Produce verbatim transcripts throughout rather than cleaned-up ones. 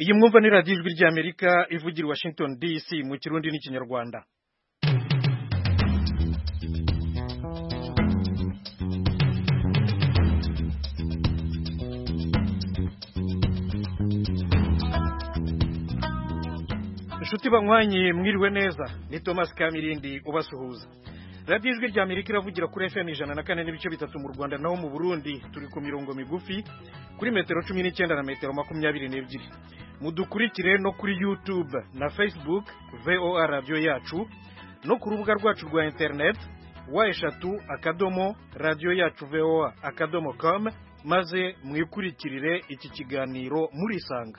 iyi mwumva ni radiyo ijwi ry'Amerika ivugira Washington D C mu kirundi n'ikinyarwanda. Inshuti banywanyi mwiriwe neza, ni Thomas Kamirindi ubasuhuza. radiyo ijwi ry'Amerika iravugira kuri F M ijana na kane n'ibice bitatu mu Rwanda, naho mu Burundi turi ku mirongo migufi kuri metero cumi n'icyenda na metero makumyabiri n'ebyiri. Mudukurikire no kuri YouTube na Facebook V O A radio yacu, no ku rubuga rwacu rwa internet wa eshatu akadomo radio yacu V O A akadomo com, maze mwikurikirire iki kiganiro muri Isanga.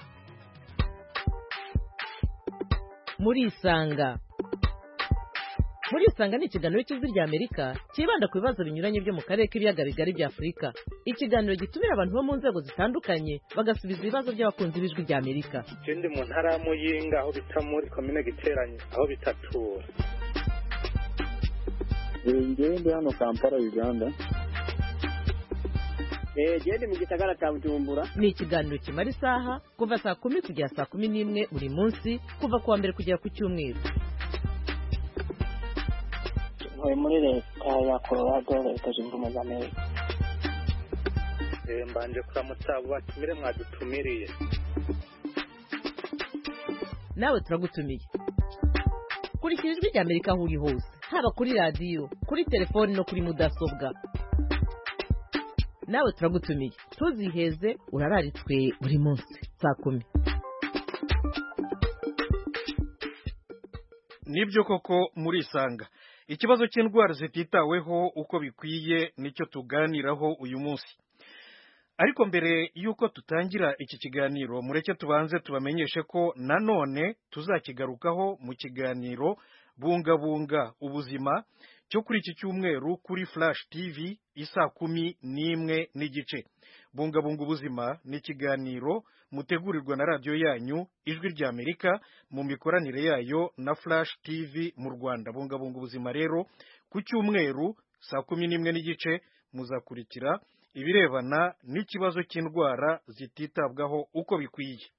Muri Isanga Muri Isanga ni ikiganiro cy'ijwi ry'Amerika kibanda ku bibazo binyuranye byo mu karere k'ibiyaga bigari bya Afurika. Ikiganiro gitumira abantu bo mu nzego zitandukanye bagasubiza ibibazo by'abakunzi b'ijwi ry'Amerika. Ikindi mu ntara ya Muyinga aho bita muri komine Giteranye aho bitatura. Ngende hano Kampala Uganda. Eh gende mu gisagara cya Bujumbura. Ni ikiganiro kimara isaha kuva saa kumi kugera saa kumi n'imwe buri munsi, kuva kuwa mbere kugera ku cyumweru. Muri leta ya Colorado leta zunze ubumwe za Amerika. Eh mbanje kuramutsa abo batumire mwadutumiriye. Nawe turagutumiye. Kurikira ijwi ry'Amerika aho uri hose, haba kuri radio, kuri telefone no kuri mudasobwa. Nawe turagutumiye, tuziheze urararitswe buri munsi saa kumi. Nibyo koko muri Isanga. Ikibazo cy'indwara zititaweho uko bikwiye nicyo tuganiraho uyu munsi. Ariko mbere yuko tutangira iki kiganiro, mureke tubanze tubamenyeshe ko nanone tuzakigarukaho mu kiganiro bungabunga ubuzima cyo kuri iki cyumweru kuri Flash T V isa kumi n'imwe n'igice. Bungabunga ubuzima ni ikiganiro mutegurirwa na radio yanyu ijwi ry'Amerika mu mikoranire yayo na Flash T V mu Rwanda. Bungabunga ubuzima rero ku cyumweru saa kumi n'imwe n'igice muzakurikira ibirebana n'ikibazo cy'indwara zititabwaho uko bikwiye.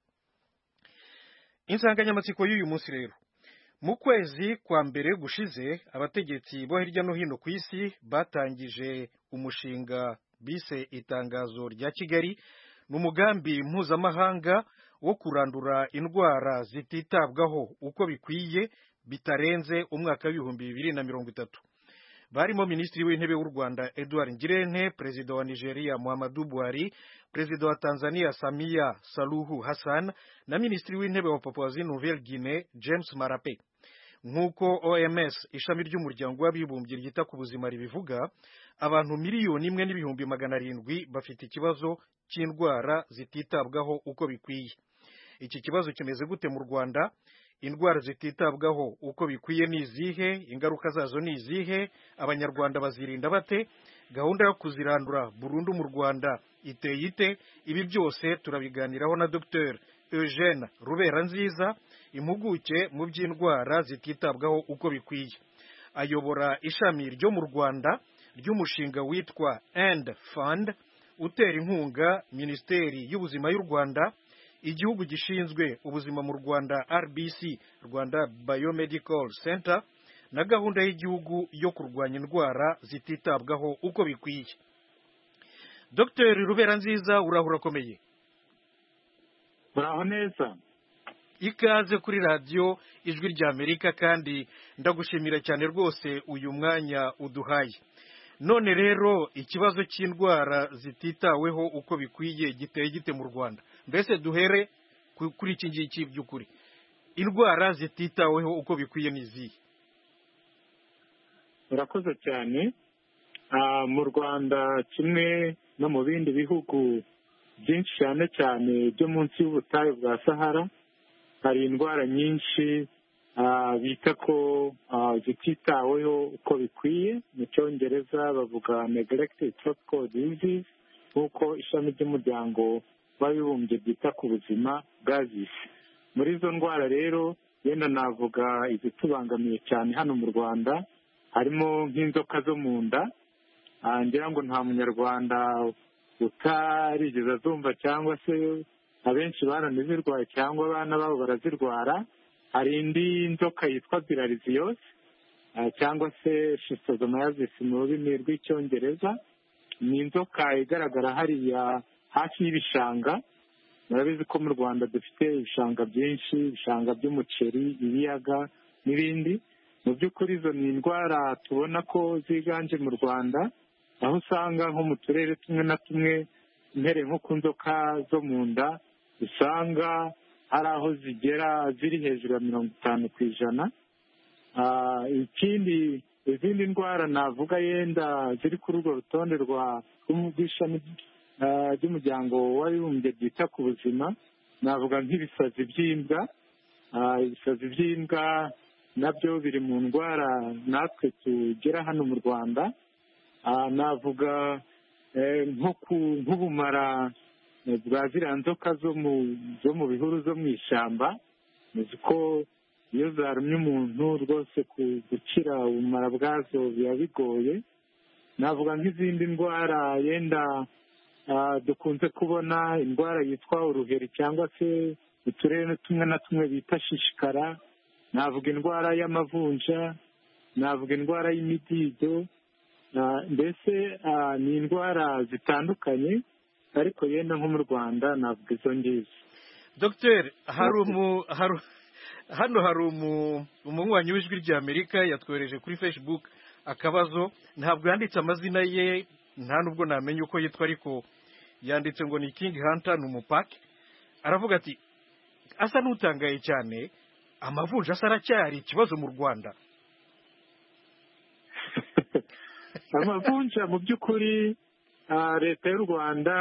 Insanganyamatsiko y'uyu munsi rero, mu kwezi kwa mbere gushize abategetsi bo hirya no hino ku isi batangije umushinga bise itangazo rya Kigali, n'umugambi mpuzamahanga wo kurandura indwara zititabwaho uko bikwiye bitarenze umwaka w'ibihumbi bibiri na mirongo itatu. Barimo Minisitiri w'Intebe w'u Rwanda Edouard Ngirente, Perezida wa Nigeria Muhammadu Buhari, Perezida wa Tanzania Samia Suluhu Hassan na Minisitiri w'Intebe wa Papua Nouvelle Guinea James Marape. Nk'uko O M S ishami ry'umuryango w'abibumbye ryita ku buzima ribivuga, abantu miliyoni imwe n'ibihumbi magana arindwi bafite ikibazo cy'indwara zititabwaho uko bikwiye. Iki kibazo kimeze gute mu Rwanda? Indwara zititabwaho uko bikwiye ni izihe? Ingaruka zazo ni izihe? Abanyarwanda bazirinda bate? Gahunda yo kuzirandura burundu mu Rwanda iteye ite? Ibi byose turabiganiraho na Docteur Eugene Ruberanziza, impuguke mu by'indwara zititabwaho uko bikwiye. Ayobora ishami ryo mu Rwanda ry'umushinga witwa End Fund utera inkunga Minisiteri y'Ubuzima y'u Rwanda, igihugu gishinzwe ubuzima mu Rwanda R B C Rwanda Biomedical Center, na gahunda y'igihugu yo kurwanya indwara zititabwaho uko bikwiye. Docteur Ruberanziza, urahura komeye. Muraho neza. Ikaze kuri radio ijwi ry'Amerika, kandi ndagushimira cyane rwose uyu mwanya uduhaye. None rero ikibazo cy'indwara zititaweho uko bikwiye giteye gite mu Rwanda? Mbese duhere kuri iki ngiki by'ukuri. Indwara zititaweho uko bikwiye ni izihe? Murakoze cyane. Mu Rwanda kimwe no mu bindi bihugu byinshi cyane cyane byo munsi y'ubutayu bwa Sahara, hari indwara nyinshi bita ko zititaweho uko bikwiye. Mu Cyongereza bavuga neglected tropical diseases, nk'uko ishami ry'umuryango w'abibumbye byita ku buzima bwazise. Muri izo ndwara rero yenda navuga izitubangamiye cyane hano mu Rwanda, harimo nk'inzoka zo mu nda. Ngira ngo nta munyarwanda utarigeze azumva cyangwa se abenshi baranazirwaye cyangwa abana babo barazirwara. Hari indi nzoka yitwa bilharziosis cyangwa se schistosomiasis mu rurimi rw'icyongereza. Ni inzoka igaragara hariya hafi y'ibishanga. Murabizi ko mu Rwanda dufite ibishanga byinshi, ibishanga by'umuceri, ibiyaga n'ibindi. Mu by'ukuri izo ni indwara tubona ko ziganje mu Rwanda, aho usanga nko mu turere tumwe na tumwe impere nko ku nzoka zo mu nda usanga hari aho zigera ziri hejuru ya mirongo itanu ku ijana. Ikindi, izindi ndwara navuga yenda ziri kuri urwo rutonde rw'ishami ry'umuryango w'abibumbye ryita ku buzima, navuga nk'ibisazi by'imbwa. Ibisazi by'imbwa nabyo biri mu ndwara natwe tugera hano mu Rwanda. Navuga nk'ubumara bwa ziriya nzoka zo mu bihuru zo mu ishyamba. muzi ko iyo zarumye umuntu rwose gukira ubumara bwazo biba bigoye. Navuga nk'izindi ndwara yenda dukunze kubona, indwara yitwa uruheri cyangwa se uturere tumwe na tumwe bita shishikara. Navuga indwara y'amavunja, navuga indwara y'imidido. Mbese ni indwara zitandukanye, ariko yenda nko mu Rwanda navuga izo ngizo. Dogiteri, hano hari umunywanyi w'ijwi ry'Amerika yatwohereje kuri Facebook akabazo. Ntabwo yanditse amazina ye, nta nubwo namenye uko yitwa, ariko yanditse ngo ni King Hunter, ni umupake. Aravuga ati asa n'utangaye cyane, amavunja asa aracyari ikibazo mu Rwanda. Amavunja mu by'ukuri leta y'u Rwanda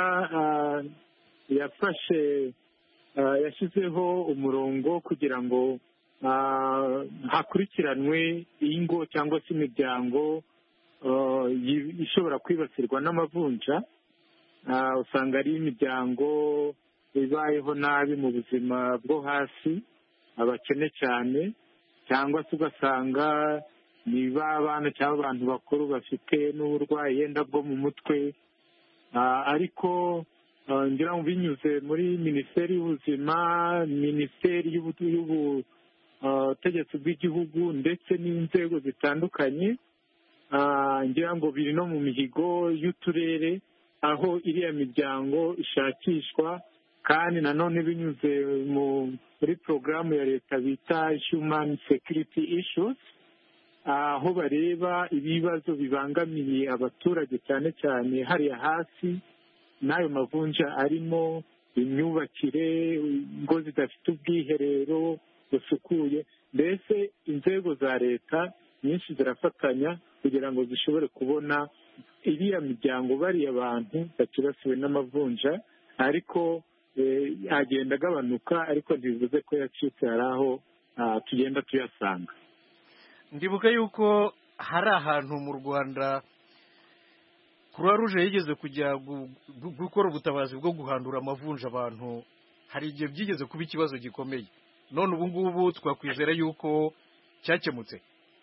yafashe yashyizeho umurongo kugira ngo hakurikiranwe ingo cyangwa se imiryango ishobora kwibasirwa n'amavunja. Usanga ari imiryango ibayeho nabi mu buzima bwo hasi, abakene cyane, cyangwa se ugasanga ni abana cyangwa abantu bakuru bafite n'uburwayi yenda bwo mu mutwe. Ariko ngira ngo binyuze muri Minisiteri y'Ubuzima, Minisiteri y'Ubutegetsi bw'Igihugu ndetse n'inzego zitandukanye, ngira ngo biri no mu mihigo y'uturere aho iriya miryango ishakishwa, kandi nanone binyuze muri porogaramu ya leta bita Human Security Issues, aho bareba ibibazo bibangamiye abaturage cyane cyane hariya hasi. N'ayo mavunja arimo imyubakire, ingo zidafite ubwiherero busukuye. Mbese inzego za leta nyinshi zirafatanya kugira ngo zishobore kubona iriya miryango, bariya abantu bakibasiwe n'amavunja. Ariko agenda agabanuka, ariko ntibivuze ko yacitse, hari aho tugenda tuyasanga. Ndibuka yuko hari ahantu mu Rwanda Croix Rouge yigeze kujya gukora ubutabazi bwo guhandura amavunja abantu. Hari igihe byigeze kuba ikibazo gikomeye. None ubu ngubu twakwizera yuko cyakemutse.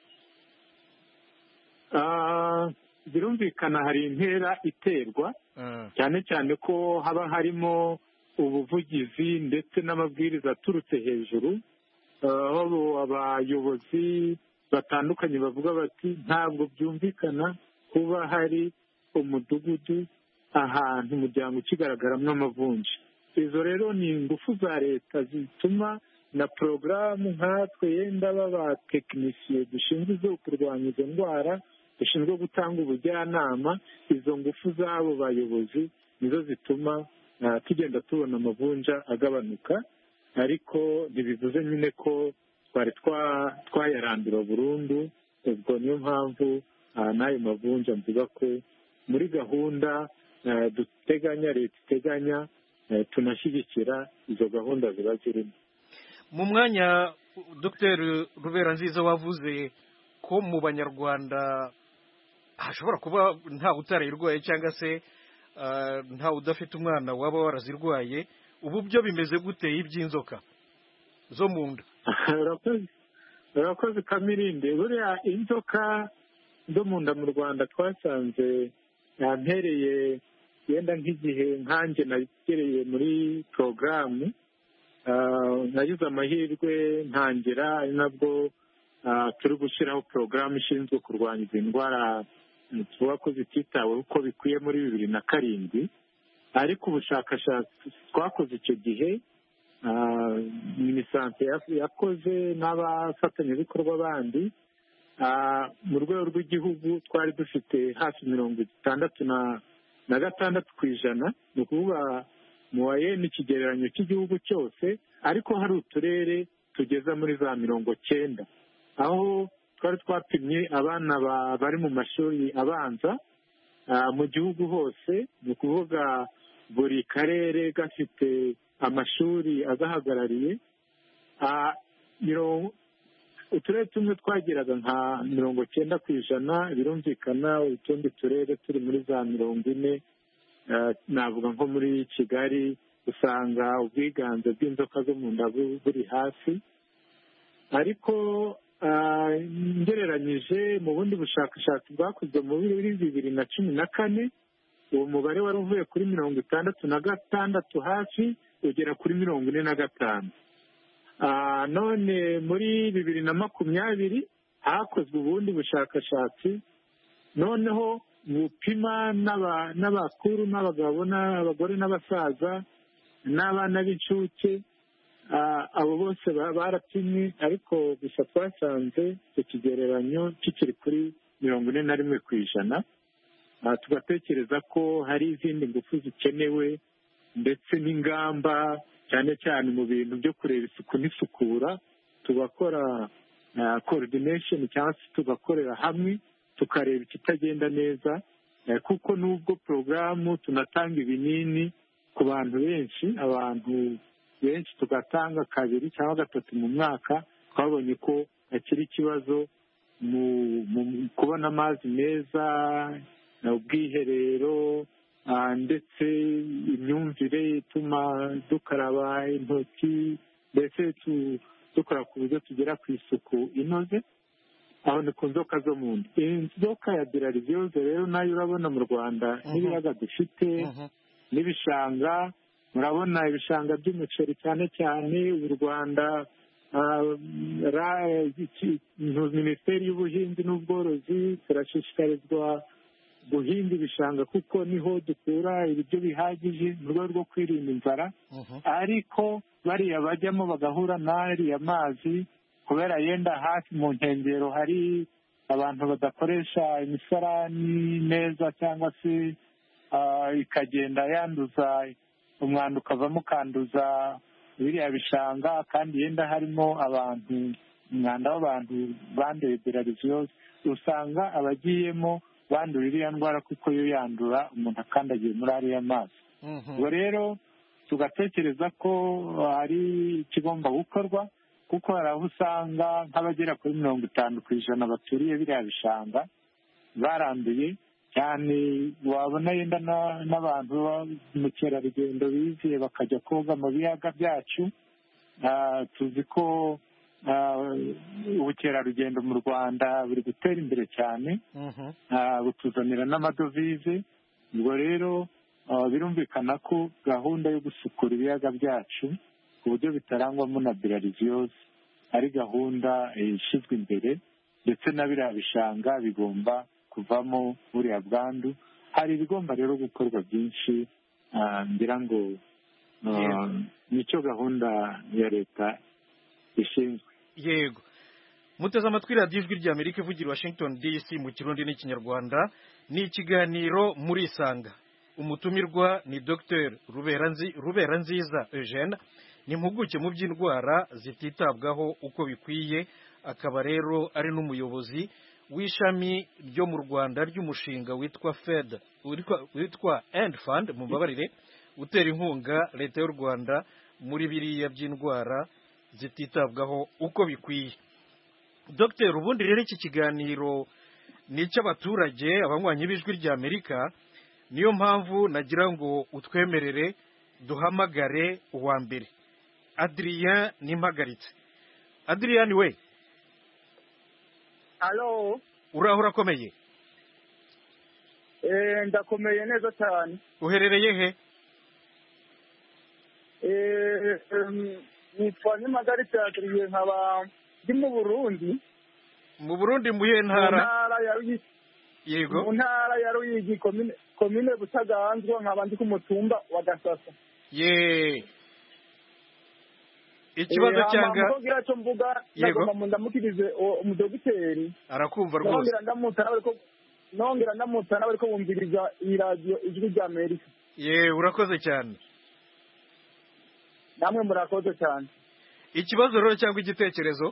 Birumvikana hari intera iterwa, cyane cyane ko haba harimo ubuvugizi ndetse n'amabwiriza aturutse hejuru, aho abayobozi batandukanye bavuga bati ntabwo byumvikana kuba hari umudugudu ahantu umuryango ukigaragaramo amavunja. Izo rero ni ingufu za leta zituma na porogaramu nkatwe yenda b'abatekinisiye dushinzwe zo kurwanya izo ndwara, dushinzwe gutanga ubujyanama. Izo ngufu z'abo bayobozi nizo zituma tugenda tubona amavunja agabanuka, ariko ntibivuze nyine ko twari twayarandura burundu. Ubwo niyo mpamvu n'ayo mavunja mvuga ko muri gahunda duteganya, leta iteganya, tunashyigikira izo gahunda ziba zirimo. Mu mwanya Dr Ruberanziza wavuze ko mu Banyarwanda hashobora kuba nta utarayirwaye cyangwa se nta udafite umwana waba warazirwaye. Ubu byo bimeze gute iby'inzoka zo mu nda? Urakoze Kamirinde. Buriya inzoka zo mu nda mu Rwanda twasanze mpereye yenda nk'igihe nkanjye nagereye muri porogaramu nagize amahirwe ntangira ari nabwo turi gushyiraho porogaramu ishinzwe kurwanya izi ndwara tuvuga ko zititaweho uko bikwiye muri bibiri na karindwi ariko ubushakashatsi twakoze icyo gihe minisante yakoze n'abafatanyabikorwa bandi mu rwego rw'igihugu twari dufite hafi mirongo itandatu na gatandatu ku ijana ni ukuvuga mu wayeni ikigereranyo cy'igihugu cyose ariko hari uturere tugeza muri za mirongo cyenda aho twari twapimye abana bari mu mashuri abanza mu gihugu hose ni ukuvuga buri karere gafite amashuri agahagarariye uturere tumwe twageraga nka mirongo cyenda ku ijana birumvikana utundi turere turi muri za mirongo ine navuga nko muri kigali usanga ubwiganze bw'inzoka zo mu nda buri hasi ariko ngereranyije mu bundi bushakashatsi bwakozwe muri bibiri na cumi na kane uwo mubare wari uvuye kuri mirongo itandatu na gatandatu hafi ugera kuri mirongo ine na gatanu none muri bibiri na makumyabiri hakozwe ubundi bushakashatsi noneho bupima n'abakuru n'abagabo n'abagore n'abasaza n'abana b'incuke abo bose barapimwe ariko gusa twasanze icyo kigereranyo kikiri kuri mirongo ine na rimwe ku ijana tugatekereza ko hari izindi ngufu zikenewe ndetse n'ingamba cyane cyane mu bintu byo kureba isuku n'isukura tugakora coordination cyangwa se tugakorera hamwe tukareba ikitagenda neza kuko nubwo porogaramu tunatanga ibinini ku bantu benshi abantu benshi tugatanga kabiri cyangwa gatatu mu mwaka twabonye ko hakiri ikibazo mu kubona amazi meza ubwiherero ndetse imyumvire ituma dukaraba intoki ndetse dukora ku buryo tugera ku isuku inoze aho ni ku nzoka zo mu nda inzoka ya bilariziyoze rero nayo urabona mu rwanda n'ibiyaga dufite n'ibishanga murabona ibishanga by'umuceri cyane cyane u rwanda minisiteri y'ubuhinzi n'ubworozi turashishikarizwa guhinga ibishanga kuko niho dukura ibiryo bihagije mu rwego rwo kwirinda inzara ariko bariya bajyamo bagahura n'ariya mazi kubera yenda hafi mu nkengero hari abantu badakoresha imisarani neza cyangwa se ikagenda yanduza umwanda ukavamo ukanduza biriya bishanga kandi yenda harimo abantu umwanda w'abantu banduye bilariziyoze usanga abagiyemo bandura iriya ndwara kuko yo yandura umuntu akandagiye muri ariya mazi ubwo rero tugatekereza ko hari ikigomba gukorwa kuko hari aho usanga nk'abagera kuri mirongo itanu ku ijana baturiye biriya bishanga baranduye cyane wabona yenda n'abantu mukerarugendo biziye bakajya koga mu biyaga byacu tuzi ko ubukerarugendo mu rwanda buri gutera imbere cyane butuzanira n'amadovize ubwo rero birumvikana ko gahunda yo gusukura ibiyaga byacu ku buryo bitarangwamo na bilariziyoze ari gahunda ishyizwe imbere ndetse na biriya bishanga bigomba kuvamo buriya bwandu hari ibigomba rero gukorwa byinshi ngira ngo nicyo gahunda ya leta ishinzwe yego muteze amatwi radiyo ijwi ry'amerika ivugira washington dc mu kirundi n'ikinyarwanda ni ikiganiro muri isanga umutumirwa ni dr ruberanziza eugene ni impuguke mu by'indwara zititabwaho uko bikwiye akaba rero ari n'umuyobozi w'ishami ryo mu rwanda ry'umushinga witwa fed witwa end fund mu mbabarire utera inkunga leta y'u rwanda muri biriya by'indwara zititabwaho uko bikwiye dr ubundi rero iki kiganiro ni icy'abaturage abanywanyi b'ijwi ry'amerika niyo mpamvu nagira ngo utwemerere duhamagare uwa mbere adrien nimpagaritse adrien we alo uraho urakomeye Eh, ndakomeye neza cyane. uherereye he? Eh, em, nitwa Nyamagari Cyadriye nkaba ndi mu Burundi. Mu Burundi mu yihe Mu ntara? ntara ya Ruyigi. Yego. Mu ntara ya Ruyigi komine komine Butaganzwa nkaba ndi ku mutumba wa Gasasa. Ye. Ikibazo cyanga Mugira cyo mvuga nagomba mu ndamukirize umudogiteri. arakumva rwose. Nongera ndamutana ariko nongera ndamutana ariko bumviriza iyi radio ijwi rya Amerika. Ye, urakoze cyane. Namwe murakoze cyane. Ikibazo rero cyangwa igitekerezo?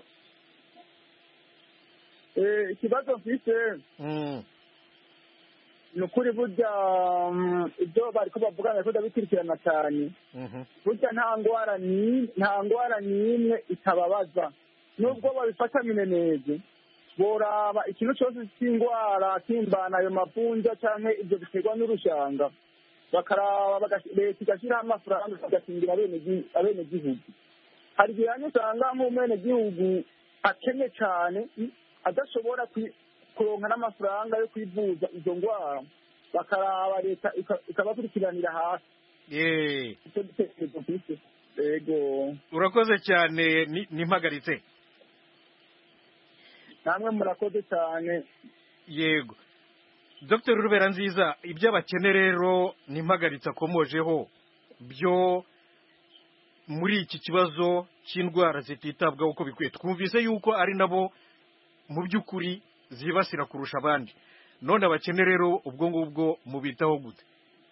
Eh, ikibazo mfise Mm. nukuri burya mm, ibyo bariko bavuga nako ndabikurikirana cyane. Mhm. Burya nta ngwara ni nta ngwara nimwe itababaza. Nubwo babifata mineneze boraba ikintu cyose cy'ingwara kimbana ayo mavunja canke ibyo biterwa n'urushanga bakaraba leta igashyiraho amafaranga bagakingira abene gihugu. Hari igihe hano usanga nk'umwene gihugu akenye cyane adashobora kuronka n'amafaranga yo kwivuza izo ngwara bakaraba leta ikabakurikiranira hasi. Ye. Yego. Urakoze cyane nimpagaritse. Namwe murakoze cyane. Yego. Dr Rubera nziza iby'abakene rero nimpagaritse akomojeho byo muri iki kibazo cy'indwara zititabwaho uko bikwiye. Twumvise yuko ari nabo mu by'ukuri zibasira kurusha abandi. None abakene rero ubwo ngubwo mubitaho gute?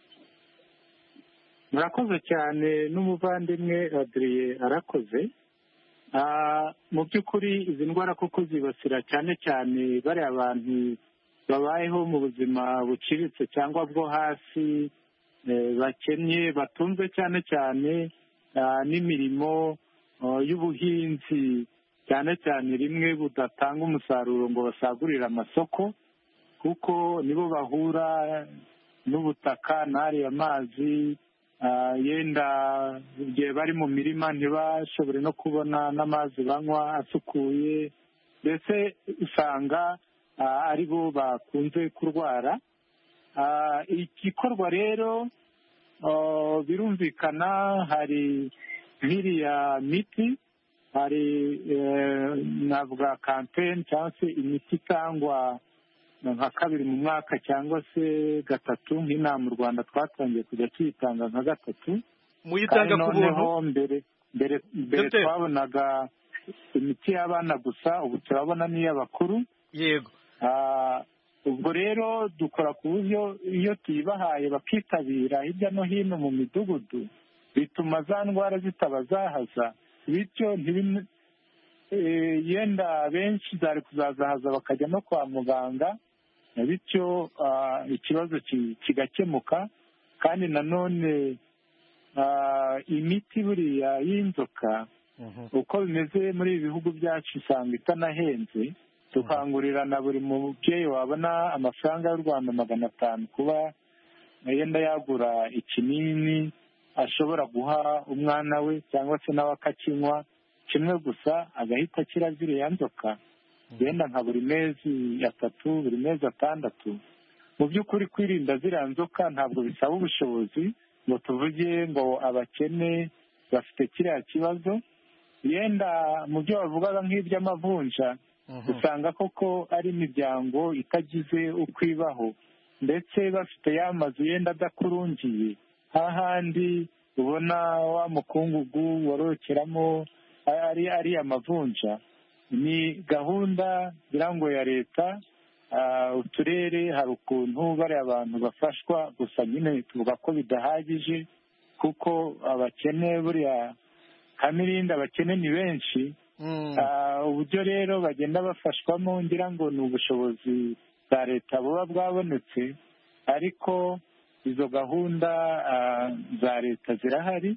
murakoze cyane n'umuvandimwe Adrien arakoze. Mu by'ukuri izi ndwara kuko zibasira cyane cyane bari abantu babayeho mu buzima buciriritse cyangwa bwo hasi, bakennye batunze cyane cyane n'imirimo y'ubuhinzi cyane cyane rimwe budatanga umusaruro ngo basagurire amasoko, kuko nibo bahura n'ubutaka n'ariya mazi, yenda igihe bari mu mirima ntibashobore no kubona n'amazi banywa asukuye, mbese usanga ari bo bakunze kurwara. Igikorwa rero birumvikana hari nk'iriya miti, hari navuga kampeni cyangwa se imiti itangwa nka kabiri mu mwaka cyangwa se gatatu, nk'inaha mu Rwanda twatangiye kujya tuyitanga nka gatatu. Muyitanga ku buntu? mbere mbere mbere twabonaga imiti y'abana gusa, ubu turabona n'iy'abakuru. Yego. Ubwo rero dukora ku buryo iyo tuyibahaye bakitabira hirya no hino mu midugudu, bituma za ndwara zitabazahaza, bityo yenda benshi zari kuzazahaza bakajya no kwa muganga, bityo ikibazo kigakemuka. Kandi nanone imiti buriya y'inzoka uko bimeze muri ibi bihugu byacu usanga itanahenze. Tukangurira na buri mubyeyi wabona amafaranga y'u Rwanda magana atanu kuba yenda yagura ikinini ashobora guha umwana we cyangwa se nawe akakinywa kimwe gusa agahita akira ziriya nzoka, yenda nka buri mezi atatu buri mezi atandatu. Mu by'ukuri kwirinda ziriya nzoka ntabwo bisaba ubushobozi ngo tuvuge ngo abakene bafite kiriya kibazo. Yenda mu byo bavugaga nk'iby'amavunja usanga koko ari imiryango itagize uko ibaho, ndetse bafite ya mazu yenda adakurungiye, hahandi ubona wa mukungugu worokeramo ari ari amavunja. Ni gahunda birango ya leta, uturere hari ukuntu bari abantu bafashwa, gusa nyine tuvuga ko bidahagije kuko abakene buriya kamirindi abakene ni benshi. Uburyo rero bagenda bafashwamo ngira ngo ni ubushobozi bwa leta buba bwabonetse, ariko izo gahunda za leta zirahari.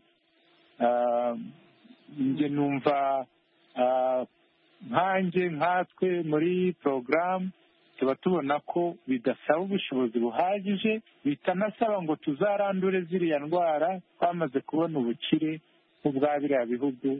njye numva nkanjye nkatwe muri porogaramu tuba tubona ko bidasaba ubushobozi buhagije, bitanasaba ngo tuzarandure ziriya ndwara twamaze kubona ubukire nk'ubwa biriya bihugu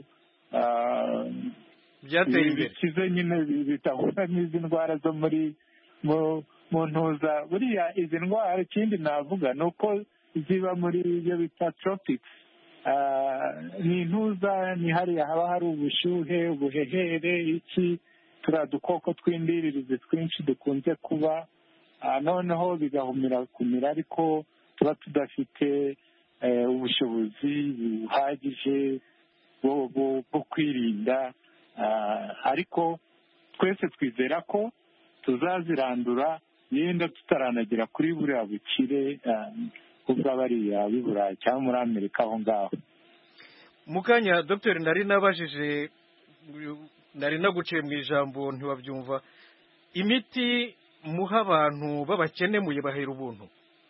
byateye imbere bikize nyine bitahura n'izi ndwara zo muri mu mu ntuza buriya izi ndwara ikindi navuga ni uko ziba muri ibyo bita tropics. ni intuza ni hariya haba hari ubushyuhe ubuhehere iki turiya dukoko tw'indiririzi twinshi dukunze kuba noneho bigahumira kumira ariko tuba tudafite ubushobozi buhagije bwo kwirinda ariko twese twizera ko tuzazirandura yenda tutaranagera kuri buriya bukire bw'abariya b'i Burayi cyangwa muri Amerika aho ngaho. mu kanya dogiteri nari nabajije nari naguciye mu ijambo ntiwabyumva imiti muha abantu b'abakene muyibahera ubuntu?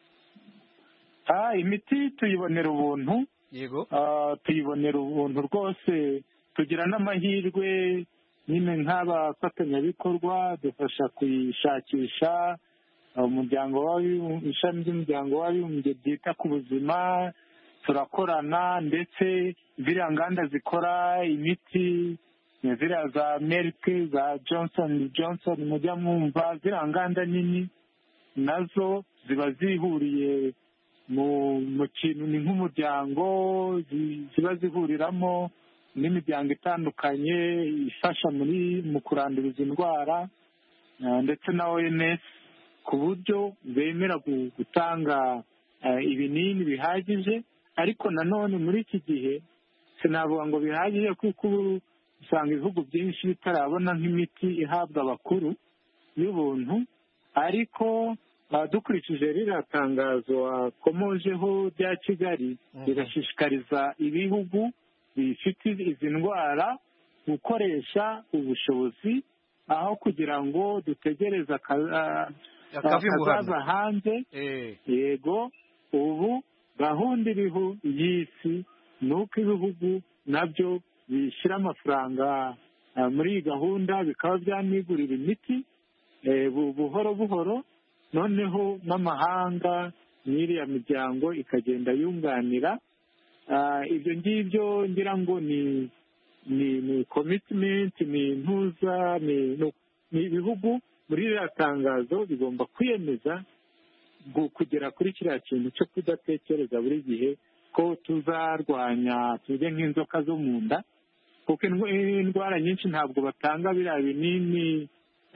imiti tuyibonera ubuntu. yego tuyibonera ubuntu rwose tugira n'amahirwe nyine nk'abafatanyabikorwa dufasha kuyishakisha umuryango ishami ry'umuryango w'abibumbye ryita ku buzima turakorana ndetse ziriya nganda zikora imiti ziriya za Merck za Johnson Johnson mujya mwumva ziriya nganda nini nazo ziba zihuriye mu kintu ni nk'umuryango ziba zihuriramo n'imiryango itandukanye ifasha muri mu kurandura izi ndwara ndetse na O M S ku buryo bemera gutanga ibinini bihagije ariko nanone muri iki gihe sinavuga ngo bihagije kuko usanga ibihugu byinshi bitarabona nk'imiti ihabwa abakuru y'ubuntu ariko dukurikije ririya tangazo wakomojeho rya Kigali rigashishikariza ibihugu bifite izi ndwara gukoresha ubushobozi aho kugira ngo dutegereze akazaza hanze. yego ubu gahunda iriho y'isi ni uko ibihugu nabyo bishyira amafaranga muri iyi gahunda bikaba byanigurira imiti buhoro buhoro noneho n'amahanga n'iriya miryango ikagenda yunganira ibyo ngibyo ngira ngo ni ni commitment ni impuza ni ibihugu muri iriya tangazo bigomba kwiyemeza kugera kuri kiriya kintu cyo kudatekereza buri gihe ko tuzarwanya tuvuge nk'inzoka zo mu nda kuko indwara nyinshi ntabwo batanga biriya binini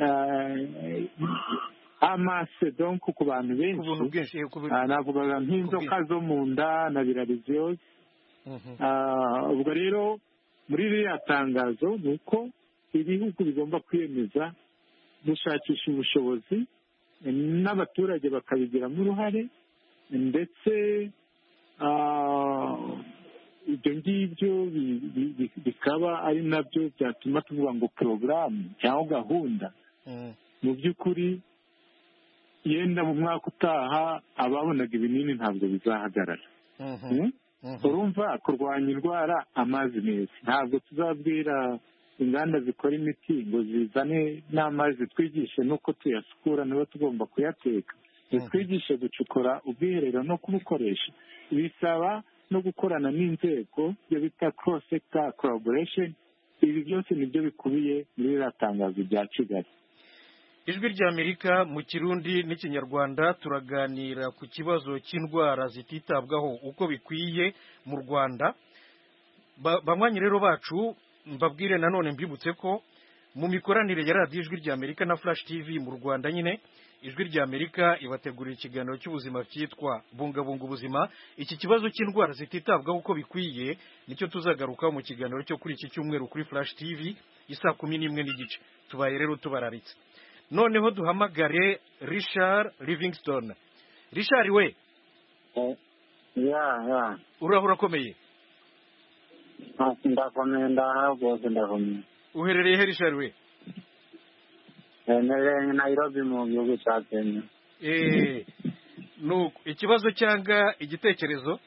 amase donc ku bantu benshi navugaga nk'inzoka zo mu nda na bilariziyoze. ubwo rero muri ririya tangazo ni uko ibihugu bigomba kwiyemeza gushakisha ubushobozi n'abaturage bakabigiramo uruhare ndetse ibyo ngibyo bikaba ari nabyo byatuma tuvuga ngo porogaramu cyangwa gahunda mu by'ukuri yenda mu mwaka utaha ababonaga ibinini ntabwo bizahagarara. urumva kurwanya indwara amazi meza ntabwo tuzabwira inganda zikora imiti ngo zizane n'amazi twigishe n'uko tuyasukura niba tugomba kuyateka twigishe gucukura ubwiherero no kubukoresha bisaba no gukorana n'inzego byo bita cross sector collaboration. ibi byose nibyo bikubiye muri iriya tangazo rya Kigali. ijwi ry'Amerika mu Kirundi n'Ikinyarwanda turaganira ku kibazo cy'indwara zititabwaho uko bikwiye mu Rwanda. banywanyi rero bacu mbabwire nanone mbibutse ko mu mikoranire ya radiyo ijwi ry'Amerika na Flash T V mu Rwanda nyine ijwi ry'Amerika ibategurira ikiganiro cy'ubuzima cyitwa bungabunga ubuzima. iki kibazo cy'indwara zititabwaho uko bikwiye nicyo tuzagarukaho mu kiganiro cyo kuri iki cyumweru kuri Flash T V isaa kumi n'imwe n'igice. tubaye rero tubararitse noneho duhamagare Richard Livingstone. Richard we ya ya urahura komeye? ndakomeye ndahabose ndakomeye. uherereye he Richard we? Nere Nairobi mu gihugu cya Kenya. eh no ikibazo cyanga igitekerezo?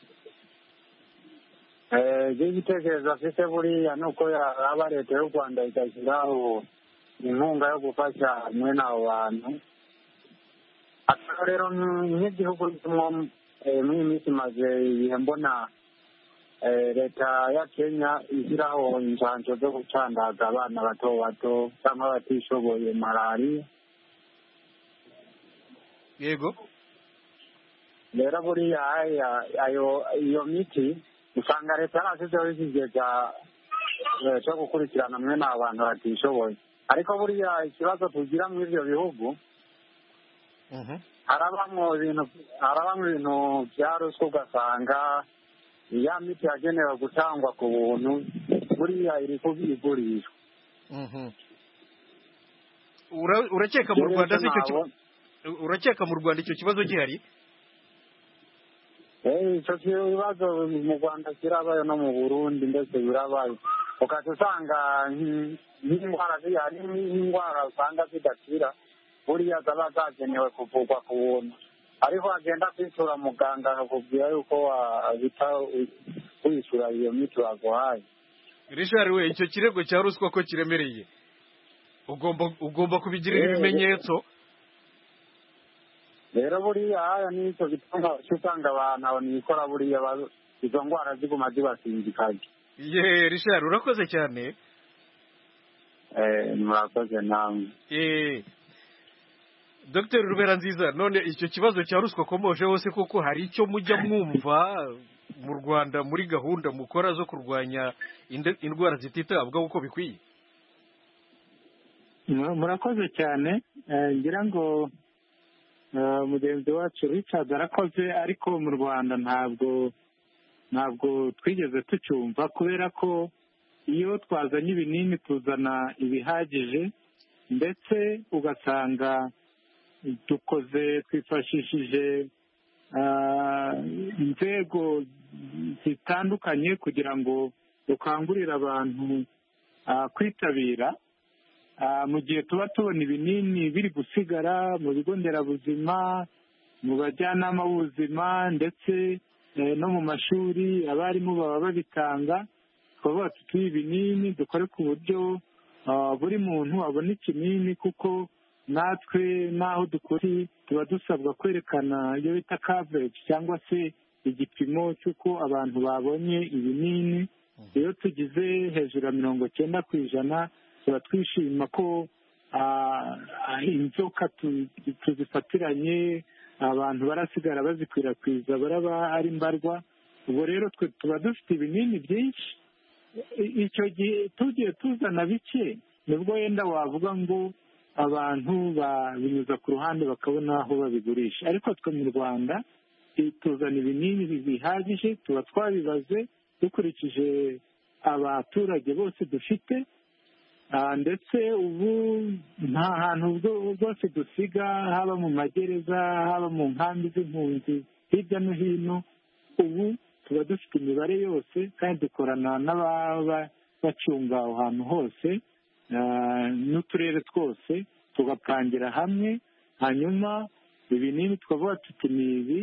eh igitekerezo afite buriya nuko yaba leta y'u Rwanda igashyiraho inkunga yo gufasha hamwe n'abo bantu. aka rero nk'igihugu mu iyi minsi maze ibihe mbona leta ya Kenya ishyiraho inshanjo zo gucandaga abana bato bato cyangwa batishoboye malariya. yego rero buriya ayo iyo miti usanga leta yarashyizeho ikigega cyo gukurikirana mwene abantu batishoboye ariko buriya ikibazo tugira muri ibyo bihugu harabamo ibintu harabamo ibintu bya ruswa ugasanga ya miti yagenewe gutangwa ku buntu buriya iri kubigurishwa. urakeka mu Rwanda se icyo kibazo urakeka mu Rwanda icyo kibazo gihari? Eh icyo kibazo mu Rwanda kirabaye no mu Burundi ndetse birabaye ukajya usanga n'indwara zihari n'indwara usanga zidakira buriya zaba zagenewe kuvurwa ku buntu ariko agenda kwishyura muganga akakubwira yuko wahita wishyura iyo miti waguhaye. Richard we icyo kirego cya ruswa ko kiremereye ugomba ugomba kubigirira ibimenyetso. Rero buriya n'icyo gituma usanga abantu abanikora buriya izo ndwara ziguma zibasindikaje. Ye Richard urakoze cyane. Eh murakoze namwe. Eh Docteur Rubera nziza none icyo kibazo cya ruswa komoje hose kuko hari icyo mujya mwumva mu Rwanda muri gahunda mukora zo kurwanya indwara zititabwaho uko bikwiye? Murakoze cyane ngira ngo mugenzi wacu Richard arakoze ariko mu Rwanda ntabwo ntabwo twigeze tucyumva kubera ko iyo twazanye ibinini tuzana ibihagije ndetse ugasanga dukoze twifashishije inzego zitandukanye kugira ngo dukangurire abantu kwitabira mu gihe tuba tubona ibinini biri gusigara mu bigo nderabuzima mu bajyanama b'ubuzima ndetse no mu mashuri abarimu baba babitanga twavuga tutuye ibinini dukore ku buryo buri muntu abona ikinini kuko natwe n'aho dukora tuba dusabwa kwerekana iyo bita coverage cyangwa se igipimo cy'uko abantu babonye ibinini. Iyo tugize hejuru ya mirongo cyenda ku ijana tuba twishima ko inzoka tuzifatiranye abantu barasigara bazikwirakwiza baraba ari mbarwa. Ubwo rero twe tuba dufite ibinini byinshi icyo gihe tugiye tuzana bike nibwo wenda wavuga ngo abantu babinyuza ku ruhande bakabona aho babigurisha ariko twe mu Rwanda tuzana ibinini bihagije tuba twabibaze dukurikije abaturage bose dufite ndetse ubu nta hantu rwose dusiga haba mu magereza haba mu nkambi z'impunzi hirya no hino ubu tuba dufite imibare yose kandi dukorana n'ababa bacunga aho hantu hose n'uturere twose tugapangira hamwe hanyuma ibinini tukavuga tuti ni ibi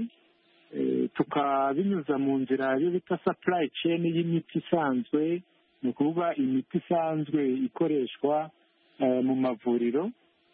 tukabinyuza mu nzira yo bita supply chain y'imiti isanzwe ni ukuvuga imiti isanzwe ikoreshwa mu mavuriro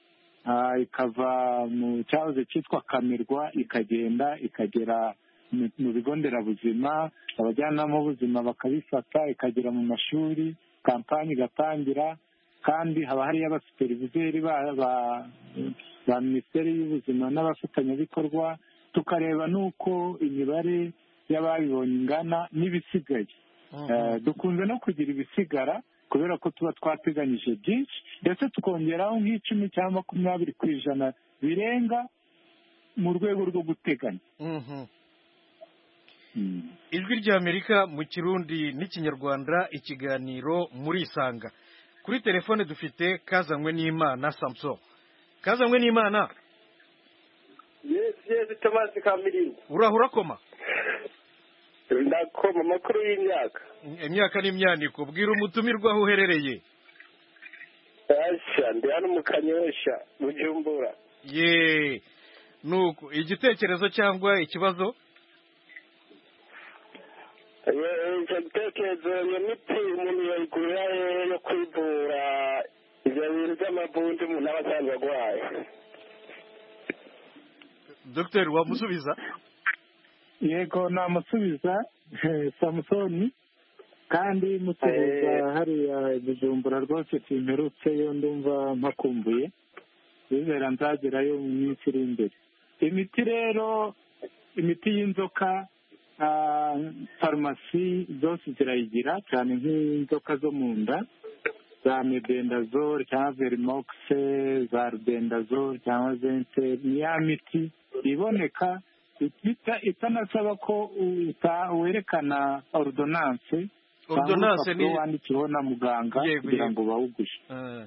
ikava mu cyahoze cyitwa Kamirwa ikagenda ikagera mu bigo nderabuzima abajyanama b'ubuzima bakabifata ikagera mu mashuri kampani igatangira kandi haba hariyo abasuperivizeri ba minisiteri y'ubuzima n'abafatanyabikorwa tukareba n'uko imibare y'ababibonye ingana n'ibisigaye dukunze no kugira ibisigara kubera ko tuba twateganyije byinshi ndetse tukongeraho nk'icumi cyangwa makumyabiri ku ijana birenga mu rwego rwo guteganya. Ijwi ry'Amerika mu Kirundi n'Ikinyarwanda ikiganiro muri Isanga kuri telefone dufite Kazanywe n'Imana Samson. Kazanywe n'Imana. Yes, yes, Thomas Kamilindi. Urahura koma? Ndakoma makuru y'imyaka. Imyaka n'imyaniko bwira umutumirwa aho uherereye. Asha ndi hano mu Kanyosha mu Jumbura. Ye. Nuko igitekerezo cyangwa ikibazo? Icyo gitekerezo ni miti umuntu yayigurira yo kwivura ibyo bintu by'amavunja umuntu aba asanzwe arwaye. Dr wamusubiza? Yego namusubiza Samusoni kandi musubiza hariya Bujumbura rwose timperutse yo ndumva mpakumbuye bizera nzagerayo mu minsi iri imbere. imiti rero imiti y'inzoka farumasi zose zirayigira cyane nk'inzoka zo mu nda za mebendazole cyangwa verimokise za rubendazole cyangwa zenseri ni ya miti iboneka itanasaba ko werekana ordonance ordonance ni wandikiweho na muganga kugira ngo bawugushe.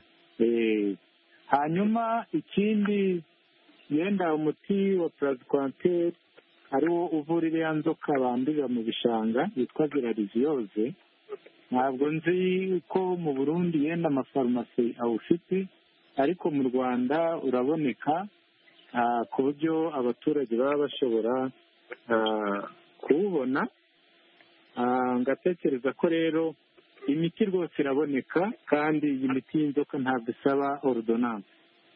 Hanyuma ikindi yenda umuti wa plasquantel ariwo uvura iriya nzoka bandurira mu bishanga yitwa viraliziyoze. Ntabwo nzi ko mu Burundi yenda amafarumasi awufite, ariko mu Rwanda uraboneka ku buryo abaturage baba bashobora kuwubona. Ngatekereza ko rero imiti rwose iraboneka, kandi iyi miti y'inzoka ntabwo isaba ordonance.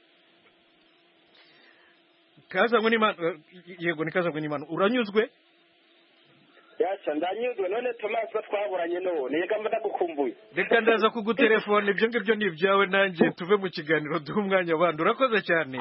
Kazanywe n'Imana, yego ni Kazanywe n'Imana, uranyuzwe? Yacha ndanyuzwe, none Thomas twaburanye none yega ndagukumbuye. Reka ndaza kugutelefone, ibyo ngibyo ni ibyawe, nanjye tuve mu kiganiro duha umwanya abandi. Urakoze cyane.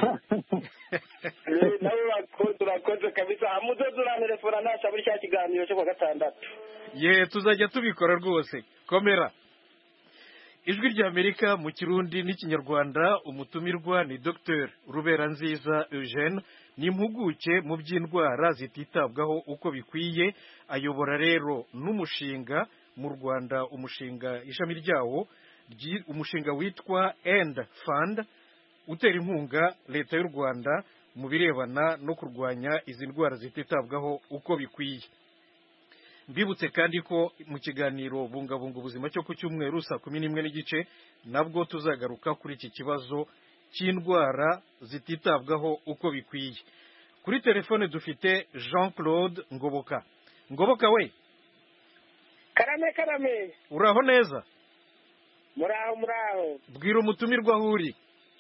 Nawe urakoze urakoze kabisa. Amudodo urantelefona nasha buri cya kiganiro cyo kwa gatandatu. Ye tuzajya tubikora rwose. Komera. Ijwi rya Amerika mu Kirundi n'Ikinyarwanda, umutumirwa ni Docteur Ruberanziza Eugene, ni impuguke mu by'indwara zititabwaho uko bikwiye. Ayobora rero n'umushinga mu Rwanda, umushinga ishami ryawo, umushinga witwa End Fund, utera inkunga leta y'u Rwanda mu birebana no kurwanya izi ndwara zititabwaho uko bikwiye. Mbibutse kandi ko mu kiganiro bungabunga ubuzima cyo ku cyumweru saa kumi n'imwe n'igice nabwo tuzagaruka kuri iki kibazo cy'indwara zititabwaho uko bikwiye. Kuri telefone dufite Jean Claude Ngoboka. Ngoboka we, karame karame, uraho neza? Muraho muraho. Bwira umutumirwa aho uri.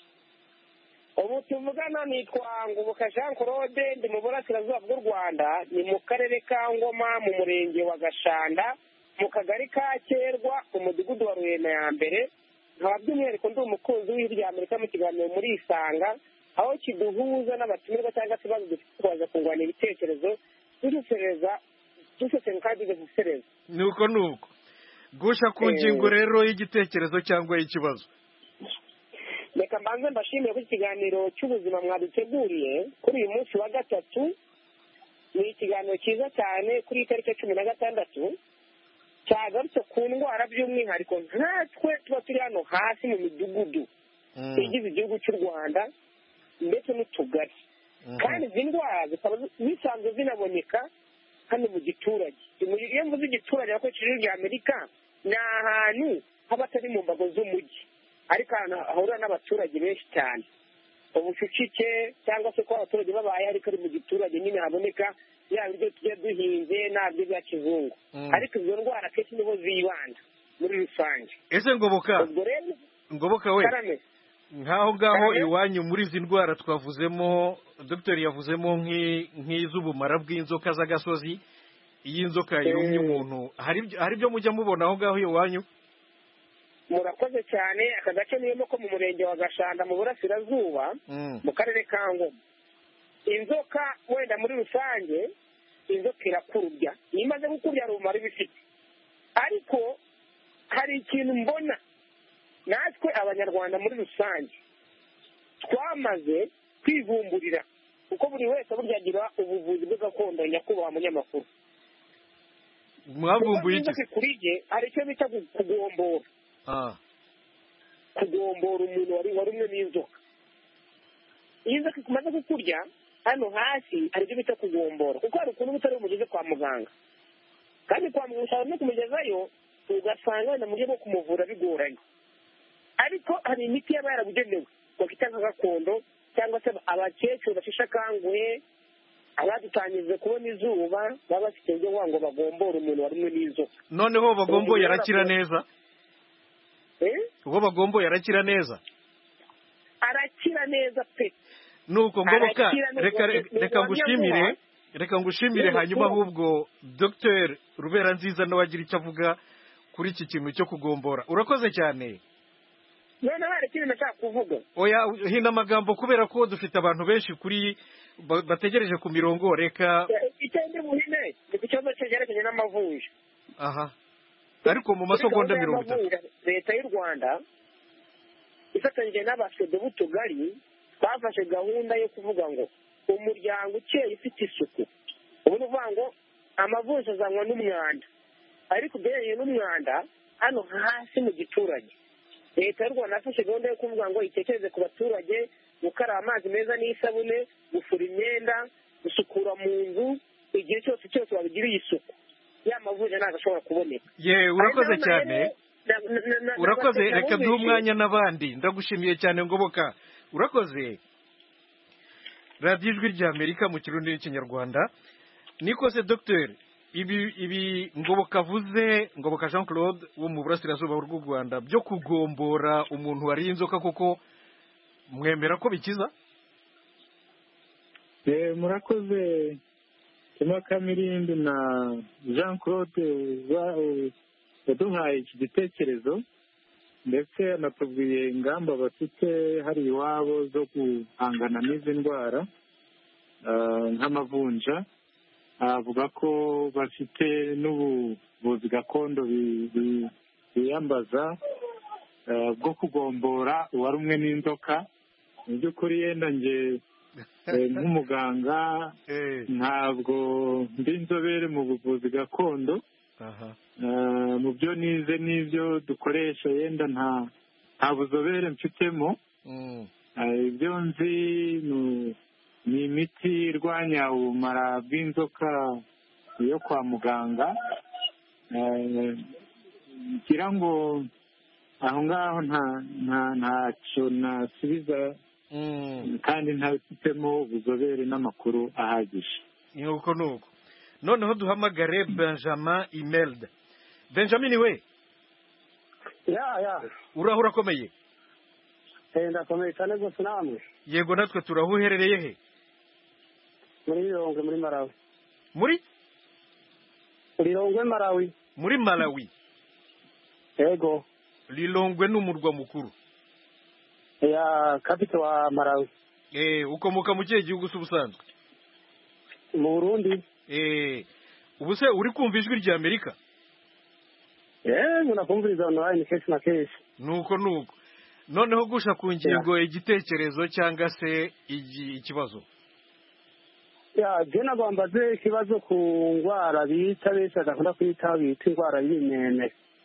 Ubu tuvugana nitwa Ngoboka Jean Claude, ndi mu burasirazuba bw'u Rwanda, ni mu karere ka Ngoma, mu murenge wa Gashanda, mu kagari ka Kerwa, umudugudu wa Ruhena ya mbere. Nkaba by'umwihariko ndi umukunzi w'ijwi rya Amerika mu kiganiro muri Isanga, aho kiduhuza n'abatumirwa cyangwa se bazi kubaza kungurana ibitekerezo dusereza dusesengura kandi dusereza. Nuko nuko gusha ku ngingo rero y'igitekerezo cyangwa y'ikibazo. Reka mbanze mbashimire ku kiganiro cy'ubuzima mwaduteguriye kuri uyu munsi wa gatatu. Ni ikiganiro cyiza cyane kuri itariki cumi na gatandatu cyagarutse ku ndwara by'umwihariko nkatwe tuba turi hano hasi mu midugudu igize igihugu cy'u Rwanda ndetse n'utugari, kandi izi ndwara zikaba zisanzwe zinaboneka hano mu giturage. Iyo mvuze igiturage bakoresheje ijwi rya Amerika, ni ahantu haba atari mu mbago z'umujyi, ariko ahantu hahurira n'abaturage benshi cyane, ubucucike cyangwa se ko abaturage babaye ariko ari mu giturage nyine haboneka yaba ibyo tujya duhinze nabyo bya kizungu, ariko izo ndwara kenshi niho zibanda muri rusange. Ese Ngoboka, Ngoboka we, nk'aho ngaho iwanyu muri izi ndwara twavuzemo, dogiteri yavuzemo nk'iz'ubumara bw'inzoka z'agasozi, iyi nzoka yumye umuntu, hari ibyo mujya mubona aho ngaho iwanyu? Murakoze cyane. Aka gace niyemo ko mu murenge wa Gashanda mu burasirazuba mu karere ka Ngoma. Inzoka wenda muri rusange inzoka irakurya, iyo imaze gukurya hari ubumara bifite, ariko hari ikintu mbona natwe abanyarwanda muri rusange twamaze kwivumburira, kuko buri wese burya agira ubuvuzi bwe gakondo. Nyakubahwa munyamakuru, mwavumbuye iki? Inzoka ikurije hari icyo bita kugombora. Kugombora umuntu wari warumwe n'inzoka. Iyo inzoka imaze kukurya hano hasi hari ibyo bita kugombora, kuko hari ukuntu utari umugeze kwa muganga, kandi kwa muganga ushobora no kumugezayo ugasanga wenda mu buryo bwo kumuvura bigoranye, ariko hari imiti yaba yarabugenewe bakita nka gakondo, cyangwa se abakecuru basheshe akanguhe, abadutangije kubona izuba baba bafite ibyo ngo bagombora umuntu warumwe n'inzoka. Noneho bagomboye arakira neza? Uwo bagomboye arakira neza? Arakira neza pe. Nuko Ngoboka, reka reka ngushimire, reka ngushimire hanyuma ahubwo Docteur Ruberanziza nawe agira icyo avuga kuri iki kintu cyo kugombora. Urakoze cyane. None hari ikintu nashaka kuvuga. Oya, hina amagambo kubera ko dufite abantu benshi kuri ba- bategereje ku mirongo reka icyo muhine ni ku kibazo cyerekeranye n'amavunja. aha ariko mu masegonda mirongo itatu leta y'u Rwanda ifatanyije n'abasede b'utugari bafashe gahunda yo kuvuga ngo umuryango ukeye ufite isuku ubu ni ukuvuga ngo amavunja azanwa n'umwanda ariko ugereranyije n'umwanda hano hasi mu giturage leta y'u Rwanda yafashe gahunda yo kuvuga ngo itekereze ku baturage gukaraba amazi meza n'isabune gufura imyenda gusukura mu nzu igihe cyose cyose wabigiriye isuku ya mavunja ntabwo ashobora kuboneka. ye urakoze cyane urakoze reka duhe umwanya n'abandi ndagushimiye cyane ngoboka urakoze. radiyo ijwi ry'amerika mu kirundi n'ikinyarwanda nikoze dogiteri ibi ibi ngoboka avuze ngoboka jean claude wo mu burasirazuba bw'u rwanda byo kugombora umuntu wariye inzoka kuko mwemera ko bikiza? murakoze Tuma Kamirindi na Jean Claude waduhaye iki gitekerezo ndetse anatubwiye ingamba bafite hari iwabo zo guhangana n'izi ndwara nk'amavunja. avuga ko bafite n'ubuvuzi gakondo biyambaza bwo kugombora uwarumwe n'inzoka. mu by'ukuri yenda nge nk'umuganga ntabwo ndi inzobere mu buvuzi gakondo. mu byo nize n'ibyo dukoresha yenda nta nta buzobere mfitemo. ibyo nzi ni imiti irwanya ubumara bw'inzoka yo kwa muganga. ngira ngo aho ngaho nta nta ntacyo nasubiza kandi ntabifitemo ubuzobere n'amakuru ahagije. nuko nuko noneho duhamagare Benjamin Imelda. Benjamin we ya ya uraho urakomeye? eh ndakomeye cyane rwose namwe. yego natwe turaho. uherereye he? muri Lilongwe muri Malawi. muri Lilongwe Malawi. muri Malawi. yego Lilongwe n'umurwa mukuru ya capital wa Malawi. eh ukomoka mu kihe gihugu s'ubusanzwe? mu Burundi. eh ubu se uri kumva ijwi rya Amerika? eh unakumviriza online case na case. nuko nuko noneho gusha ku ngingo igitekerezo cyangwa se ikibazo. ya je nagombaze ikibazo ku ngwara bita benshi adakunda kwita bita ingwara y'imeme.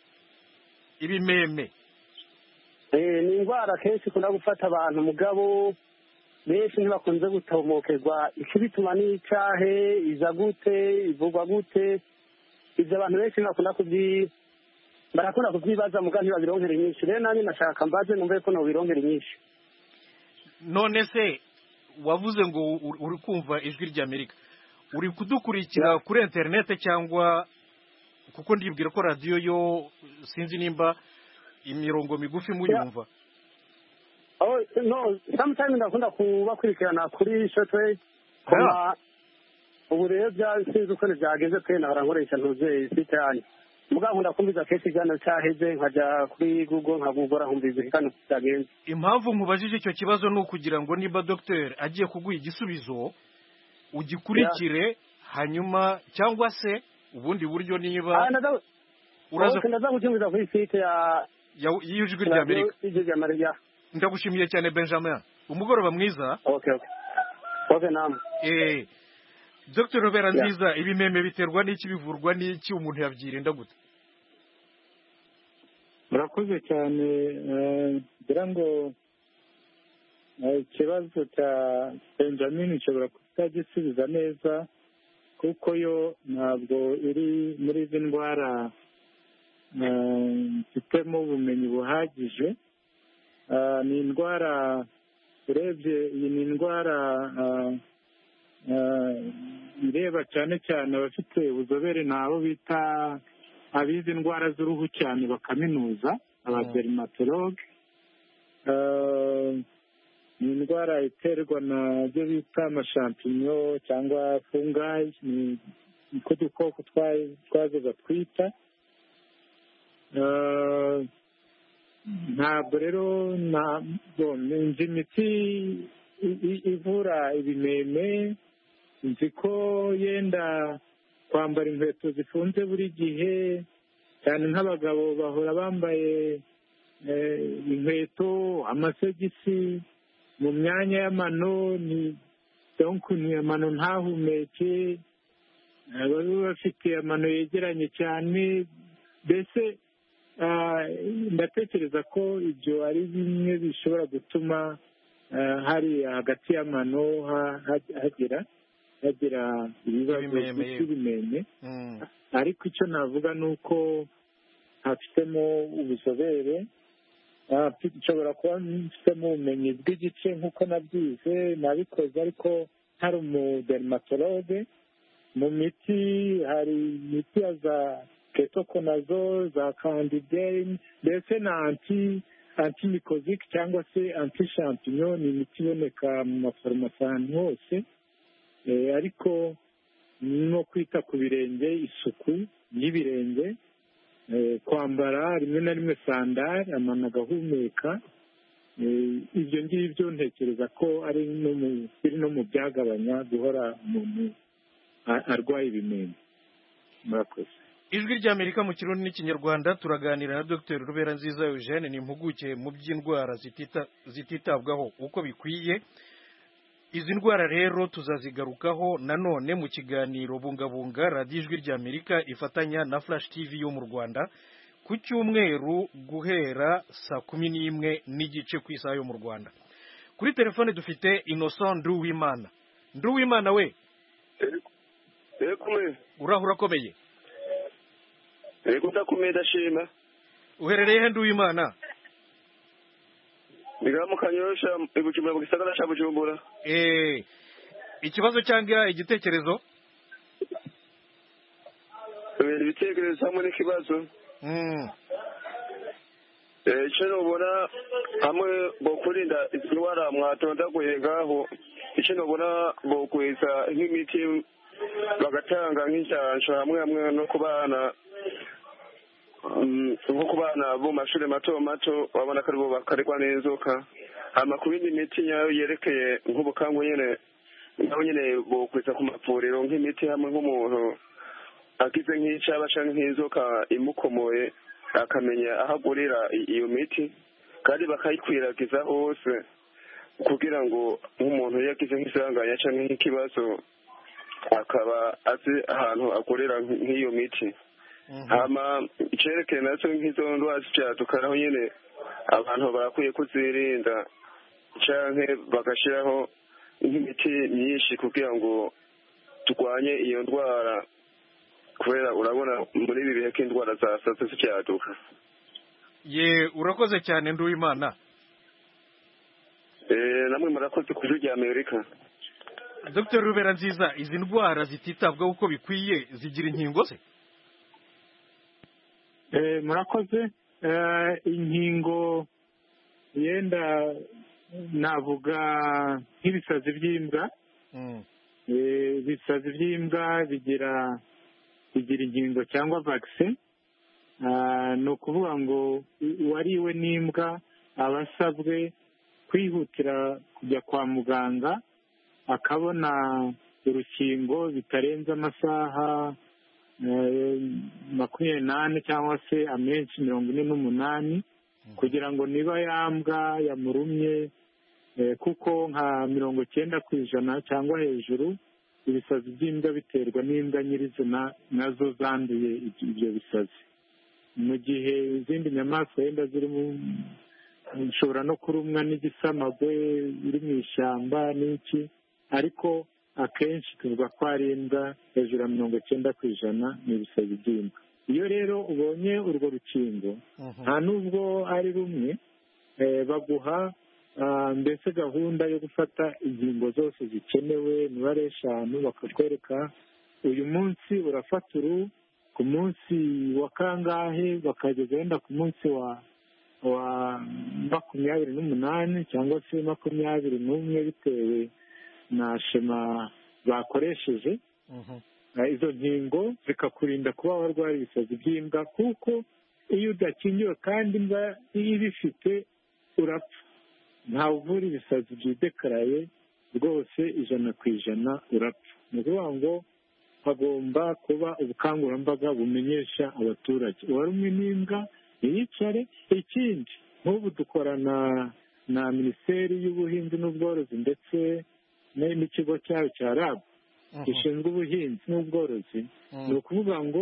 ibimeme eh ni ingwara kenshi ikunda gufata abantu mugabo benshi ntibakunze gutomokerwa ikibituma n'icahe iza gute ivugwa gute ivyo abantu benshi bakunda kubyi barakunda kubyibaza muga ntibabironkera inyinshi. rero nanjye nashaka mbaze numve ko nobironkera inyinshi. none se wavuze ngo uri kumva ijwi rya Amerika uri kudukurikira kuri internet cyangwa kuko ndibwira ko radio yo sinzi nimba imirongo migufi muyumva? oh no sometimes ndakunda kubakurikirana kuri shortwave koma ubu rero byasinze uko byagenze pe na barankoresha ntuze site yanyu muga nkunda kumviza kenshi cyane cyaheze nkajya kuri Google nkagugora nkumviza ikano cyagenze. impamvu nkubajije icyo kibazo ni ukugira ngo niba docteur agiye kuguha igisubizo ugikurikire hanyuma cyangwa se ubundi buryo niba uraza ndaza kucyumviza kuri site ya y'ijwi rya Amerika. ndagushimiye cyane Benjamin, umugoroba mwiza. okay okay okay nam eh Doctor Robert Nziza, ibimeme biterwa n'iki bivurwa n'iki umuntu yabyirinda gute? murakoze cyane. ngira ngo ikibazo cya Benjamin nshobora kutagisubiza neza kuko yo ntabwo iri muri izi ndwara mfitemo ubumenyi buhagije. ni indwara urebye iyi ni indwara ireba cyane cyane abafite ubuzobere nabo bita abizi indwara z'uruhu cyane bakaminuza abadermatologue. ni indwara iterwa na byo bita amashampinyo cyangwa fungi, niko dukoko twazo batwita. ntabwo rero nzi imiti ivura ibimeme, nzi ko yenda kwambara inkweto zifunze buri gihe, cyane nk'abagabo bahora bambaye inkweto, amasogisi mu myanya y'amano, ni donku ni amano ntahumeke, baba bafite amano yegeranye cyane. Mbese ndatekereza ko ibyo ari bimwe bishobora gutuma hari hagati y'amano hagira hagira ibibazo by'ibimeme. Ariko icyo navuga ni uko hafitemo ubuzobere, nshobora kuba mfitemo ubumenyi bw'igice nk'uko nabyize nabikoze, ariko hari umudermatologe. Mu miti hari imiti ya za ketokonazole, za candidane, ndetse na anti antimikozike cyangwa se anti champignon. Ni imiti iboneka mu mafarumasi ahantu hose, ariko no kwita ku birenge, isuku y'ibirenge, kwambara rimwe na rimwe sandari, amano agahumeka. Ibyo ngibyo ntekereza ko ari biri no mu byagabanya guhora umuntu arwaye ibimeme. Murakoze. Ijwi ry'Amerika mu Kirundi n'Ikinyarwanda, turaganira na Dr Ruberanziza Eugene, ni impuguke mu by'indwara zititabwaho uko bikwiye. Izi ndwara rero tuzazigarukaho nanone mu kiganiro Bungabunga radiyo Ijwi ry'Amerika ifatanya na Flash T V yo mu Rwanda ku cyumweru guhera saa kumi n'imwe n'igice ku isaha yo mu Rwanda. Kuri telefone dufite Innocent Nduwimana. Nduwimana we, uraho urakomeye? Ego ndakomeye ndashima. Uherereye he Nduwimana? Ndiga mu Kanyosha ibujumbura mu gisagara cya Bujumbura. Eh, ikibazo cyangwa igitekerezo? Eh, ibitekerezo hamwe n'ikibazo. Mm. Eh, cyo ubona hamwe bo kurinda indwara mwatondaguye ngaho, icyo nobona bo kweza nk'imiti bagatanga nk'icyansho hamwe hamwe no kubana nko ku bana bo mashuri mato mato babona ko aribo bakarigwa n'inzoka. Hama ku bindi miti nyayo yerekeye nk'ubukangu nyene nabo nyene bokwita ku mavuriro nk'imiti hamwe nk'umuntu agize nk'icaba canke nk'inzoka imukomoye akamenya aho agurira iyo miti, kandi bakayikwiragiza hose kugira ngo nk'umuntu yagize nk'isanganya canke nk'ikibazo akaba azi ahantu agurira nk'iyo miti. Hama icerekeye natwe nk'izo ndwara z'ivyaduka naho nyene abantu barakwiye kuzirinda canke bagashiraho nk'imiti myinshi kugira ngo turwanye iyo ndwara, kubera urabona muri ibi bihe k'indwara zasaze z'ivyaduka. Ye, urakoze cyane Nduwimana. Eh, namwe murakoze ku Ijwi ry'Amerika. Dr Ruberanziza, izi ndwara zititabwaho uko bikwiye zigira inkingo se? Eh, murakoze. Eh, inkingo yenda navuga nk'ibisazi by'imbwa. Mm. Eh, ibisazi by'imbwa bigira bigira inkingo cyangwa vaccine. Ah, no kuvuga ngo uwariwe n'imbwa abasabwe kwihutira kujya kwa muganga akabona urukingo bitarenze amasaha makumyabiri n'ane cyangwa se amenshi mirongo ine n'umunani, kugira ngo niba yambwa yamurumye, kuko nka mirongo cyenda ku ijana cyangwa hejuru ibisazi by'imbwa biterwa n'imbwa nyirizina nazo zanduye ibyo bisazi. Mu gihe izindi nyamaswa yenda zirimo zishobora no kurumwa n'igisamagwe biri mu ishyamba n'iki, ariko akenshi tuvuga ko ari imbwa hejuru ya mirongo cyenda ku ijana ni ibisazi by'imbwa. Iyo rero ubonye urwo rukingo nta nubwo ari rumwe, baguha mbese gahunda yo gufata inkingo zose zikenewe, imibare eshanu, bakakwereka uyu munsi urafata uru, ku munsi wa kangahe, bakageza wenda ku munsi wa wa makumyabiri n'umunani cyangwa se makumyabiri n'umwe bitewe na shema bakoresheje. Izo nkingo zikakurinda kuba warwara ibisazi by'imbwa, kuko iyo udakingiwe kandi imbwa iyo ibifite urapfa. ntawe uvura ibisazi byidekaraye rwose ijana ku ijana urapfa. ni ukuvuga ngo hagomba kuba ubukangurambaga bumenyesha abaturage uwarumwe n'imbwa ntiyicare. ikindi nk'ubu dukorana na minisiteri y'ubuhinzi n'ubworozi ndetse n'ikigo cyayo cya rabu gishinzwe ubuhinzi n'ubworozi. ni ukuvuga ngo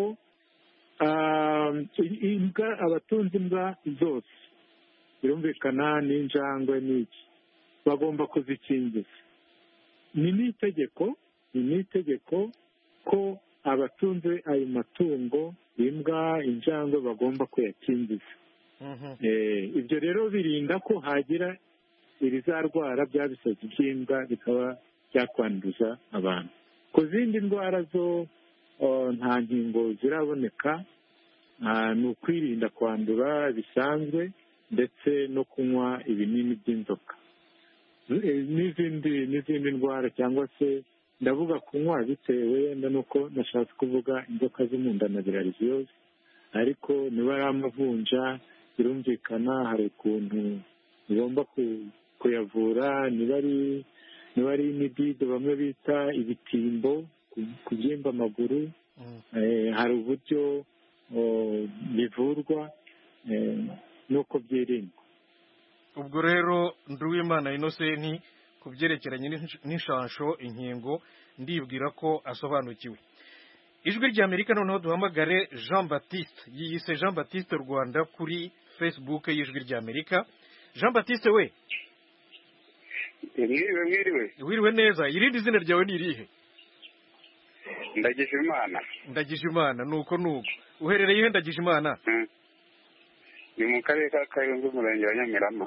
imbwa abatunze imbwa zose birumvikana n'injangwe n'iki bagomba kuzikingiza. ni n'itegeko ni n'itegeko ko abatunze ayo matungo imbwa injangwe bagomba kuyakingiza. ibyo rero birinda ko hagira ibizarwara bya bisazi by'imbwa bikaba byakwanduza abantu. ku zindi ndwara zo nta nkingo ziraboneka, ni ukwirinda kwandura bisanzwe ndetse no kunywa ibinini by'inzoka n'izindi n'izindi ndwara, cyangwa se ndavuga kunywa bitewe wenda nuko nashatse kuvuga inzoka zo mu nda na bilariziyoze, ariko niba ari amavunja birumvikana hari ukuntu ugomba kuyavura. niba ari niba ari imidido bamwe bita ibitimbo kubyimba amaguru, hari uburyo bivurwa n'uko byirindwa. ubwo rero Nduwimana Innocent ku byerekeranye n'inshansho inkingo ndibwira ko asobanukiwe. ijwi ry'Amerika noneho duhamagare Jean Baptiste, yiyise Jean Baptiste Rwanda kuri Facebook y'ijwi ry'Amerika. Jean Baptiste we mwiriwe mwiriwe wiriwe neza, irindi zina ryawe ni irihe? Ndagije Imana. Ndagije Imana, nuko nuko uherereye he Ndagije Imana? ni mu karere ka Kayonza umurenge wa Nyamirama.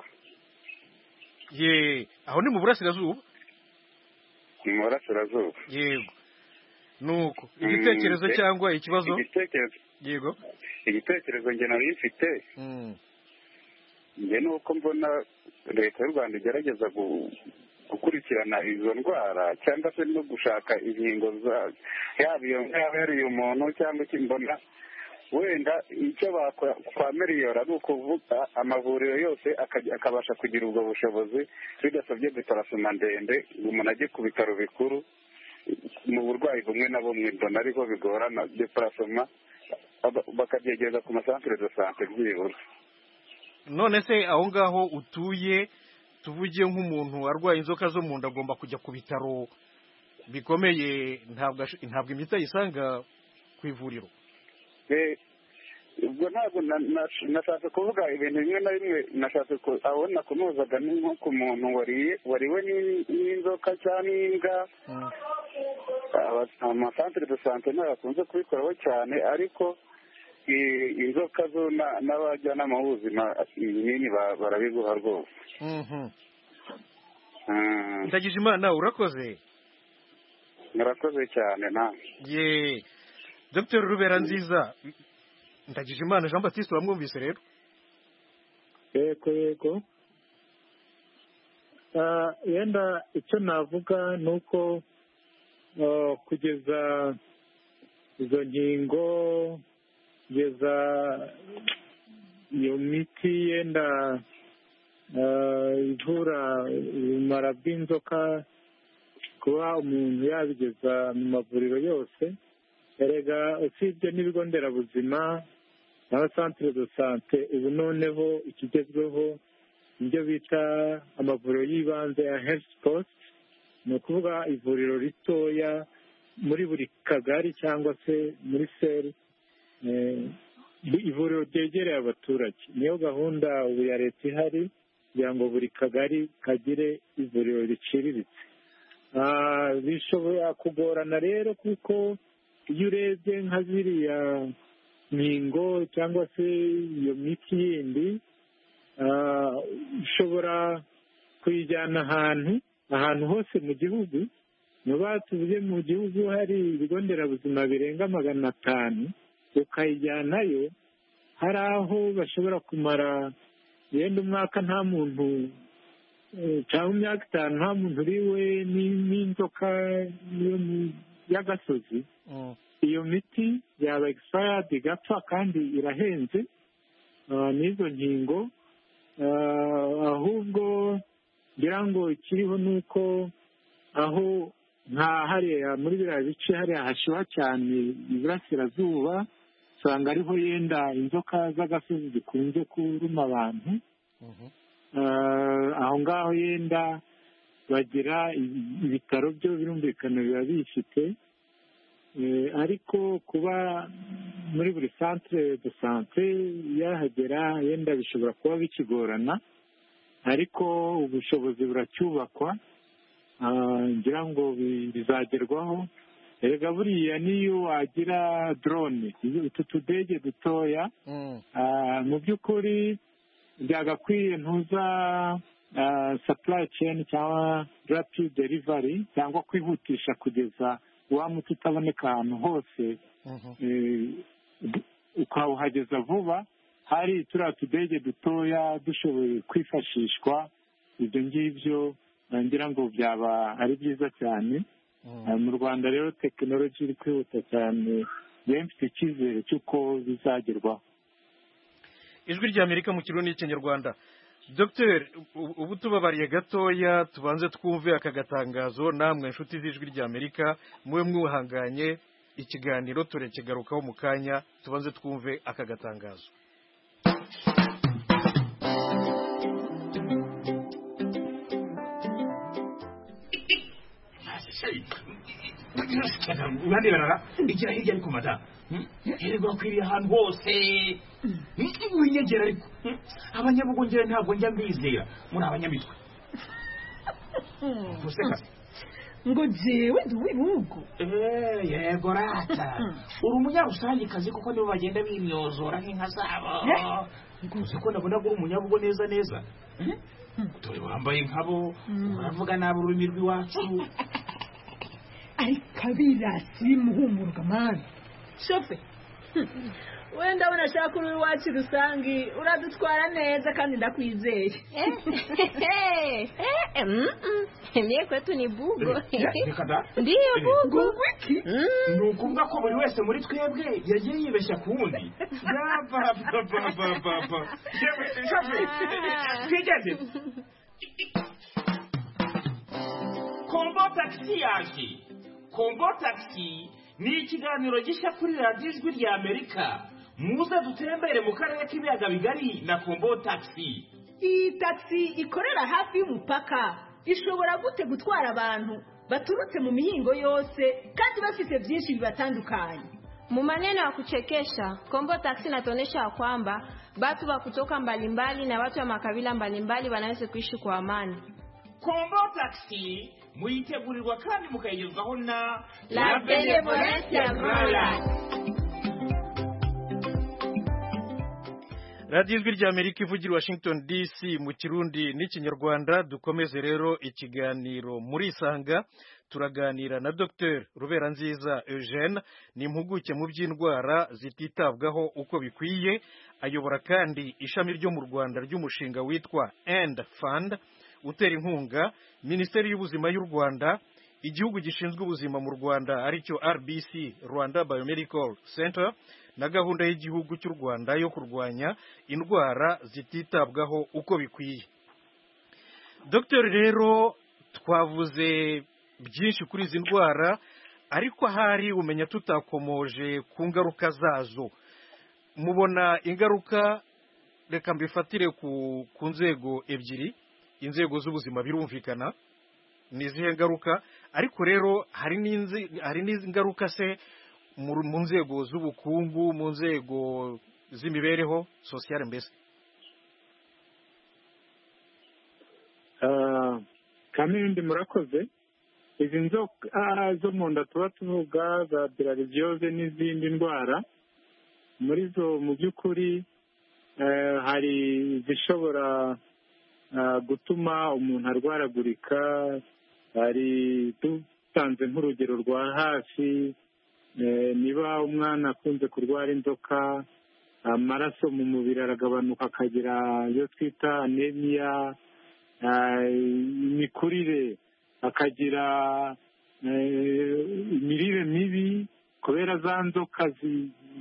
ye aho ni mu burasirazuba? ni mu burasirazuba. yego. nuko igitekerezo cyangwa ikibazo? igitekerezo yego. igitekerezo njye nari mfite njye nuko mbona leta y'u Rwanda igerageza gukurikirana izo ndwara cyangwa se no gushaka inkingo yaba iyo yaba yari umuntu cyangwa ikimbona wenda icyo bakora kwa miliyoni ari ukuvuga amavuriro yose akabasha kugira ubwo bushobozi bidasabye deparasoma ndende ngo umuntu ajye ku bitaro bikuru mu burwayi bumwe na bumwe mbona ariko bigorana deparasoma bakabyegereza ku masantere de sante byibura. none se aho ngaho utuye tuvugiye nk'umuntu arwaye inzoka zo mu nda agomba kujya ku bitaro bikomeye, ntabwo ntabwo imiti ayisanga ku ivuriro? ubwo ntabwo nashatse kuvuga ibintu bimwe na bimwe, nashatse abona kunozaga ni nko ku muntu wariwe n'inzoka cyangwa n'imbwa. amasantere de sante ntabwo akunze kubikoraho cyane, ariko inzoka zo n'abajyanama b'ubuzima ibinini barabiguha rwose. Ndagije Imana urakoze. murakoze cyane nawe. ye Dr Rubera nziza, Ndagije Imana Jean Baptiste wamwumvise rero? yego yego. yenda icyo navuga ni uko kugeza izo nkingo, kugeza iyo miti yenda ivura ubumara bw'inzoka, kuba umuntu yabigeza mu mavuriro yose. erega usibye n'ibigo nderabuzima n'amasantere de sante, ubu noneho ikigezweho ibyo bita amavuriro y'ibanze ya health post, ni ukuvuga ivuriro ritoya muri buri kagari cyangwa se muri seri, ivuriro ryegereye abaturage. niyo gahunda ubu ya leta ihari kugira ngo buri kagari kagire ivuriro riciriritse. bishobora kugorana rero kuko iyo urebye nka ziriya nkingo cyangwa se iyo miti yindi, ushobora kuyijyana ahantu ahantu hose mu gihugu. niba tuvuge mu gihugu hari ibigo nderabuzima birenga magana atanu, ukayijyanayo, hari aho bashobora kumara yenda umwaka nta muntu cyangwa imyaka itanu nta muntu uriwe n'inzoka y'agasozi. iyo miti yaba expired igapfa kandi irahenze. n'izo nkingo ahubwo ngira ngo ikiriho ni uko aho nka hariya muri biriya bice hariya hashyuha cyane iburasirazuba usanga ariho yenda inzoka z'agasozi zikunze kuruma abantu. aho ngaho yenda bagira ibitaro byo birumvikana biba bifite, ariko kuba muri buri centre de sante yahagera yenda bishobora kuba bikigorana, ariko ubushobozi buracyubakwa, ngira ngo bizagerwaho. erega buriya niyo wagira drone utu tudege dutoya mu by'ukuri byagakwiye ntuza supply chain cyangwa rapid delivery cyangwa kwihutisha kugeza wa muti utaboneka ahantu hose ukawuhageza vuba. hari turiya tudege dutoya dushoboye kwifashishwa, ibyo ngibyo ngira ngo byaba ari byiza cyane. mu Rwanda rero tekinoloji iri kwihuta cyane, yewe mfite icyizere cy'uko bizagerwaho. ijwi ry'Amerika mu kirundi n'ikinyarwanda. Dr ubu tubabariye gatoya tubanze twumve aka gatangazo, namwe inshuti z'ijwi ry'Amerika mube mwuhanganye, ikiganiro turekigarukaho mu kanya, tubanze twumve aka gatangazo. urande barara igira hirya ariko mata erego akwiriye ahantu hose winyegera, ariko abanyabugongera ntabwo njya mbizera, muri abanyamitwe useka ngo jewe ndi uw'ibihugu. Eh yego rata uri umunyarusangikazi kuko nibo bagenda bimyozora nk'inka zabo. Uzi ko ndabona ko uri umunyabugo neza neza, dore wambaye nkabo uravuga nabi ururimi rw'iwacu. ariko abirasi muhumurwa mani shofe wenda ndabona ashaka uri iwacu rusangi uradutwara neza kandi ndakwizeye. Mie kwetu ni bugo. Ndiyo bugo. Ni ukuvuga ko buri wese muri twebwe yagiye yibeshya ku wundi. Twigeze Kombo taxi yaje. Kombo taxi ni ikiganiro gishya kuri radiyo ijwi ry'Amerika. Muze dutembere mu karere k'ibiyaga bigari na Kombo taxi. Iyi taxi ikorera hafi y'umupaka ishobora gute gutwara abantu baturutse mu mihingo yose kandi bafite byinshi bibatandukanye. Mu maneno ya kuchekesha, Kombo taxi inatuonyesha kwamba watu wa kutoka mbalimbali na watu wa makabila mbalimbali wanaweza kuishi kwa amani. Kombo taxi muyitegurirwa kandi mukayigezwaho na La Benevolencia Royal. radiyo ijwi ry'Amerika ivugira Washington D C mu kirundi n'ikinyarwanda. Dukomeze rero ikiganiro muri Isanga, turaganira na Dr Ruberanziza Eugene, ni impuguke mu by'indwara zititabwaho uko bikwiye, ayobora kandi ishami ryo mu Rwanda ry'umushinga witwa End Fund utera inkunga Minisiteri y'Ubuzima y'u Rwanda, igihugu gishinzwe ubuzima mu Rwanda aricyo R B C, Rwanda Biomedical Center, na gahunda y'igihugu cy'u Rwanda yo kurwanya indwara zititabwaho uko bikwiye. Dr rero twavuze byinshi kuri izi ndwara, ariko ahari umenya tutakomoje ku ngaruka zazo. Mubona ingaruka, reka mbifatire ku, ku nzego ebyiri. Inzego z'ubuzima birumvikana ni izihe ngaruka, ariko rero hari n'inzi hari n'ingaruka se mu nzego z'ubukungu, mu nzego z'imibereho sociale mbese. Kamindi murakoze. Izi nzoka zo mu nda tuba tuvuga za bilharziose n'izindi ndwara, muri zo mu by'ukuri hari zishobora gutuma umuntu arwaragurika. Hari dutanze nk'urugero rwa hafi, niba umwana akunze kurwara inzoka, amaraso mu mubiri aragabanuka akagira iyo twita anemia, imikurire, akagira imirire mibi kubera za nzoka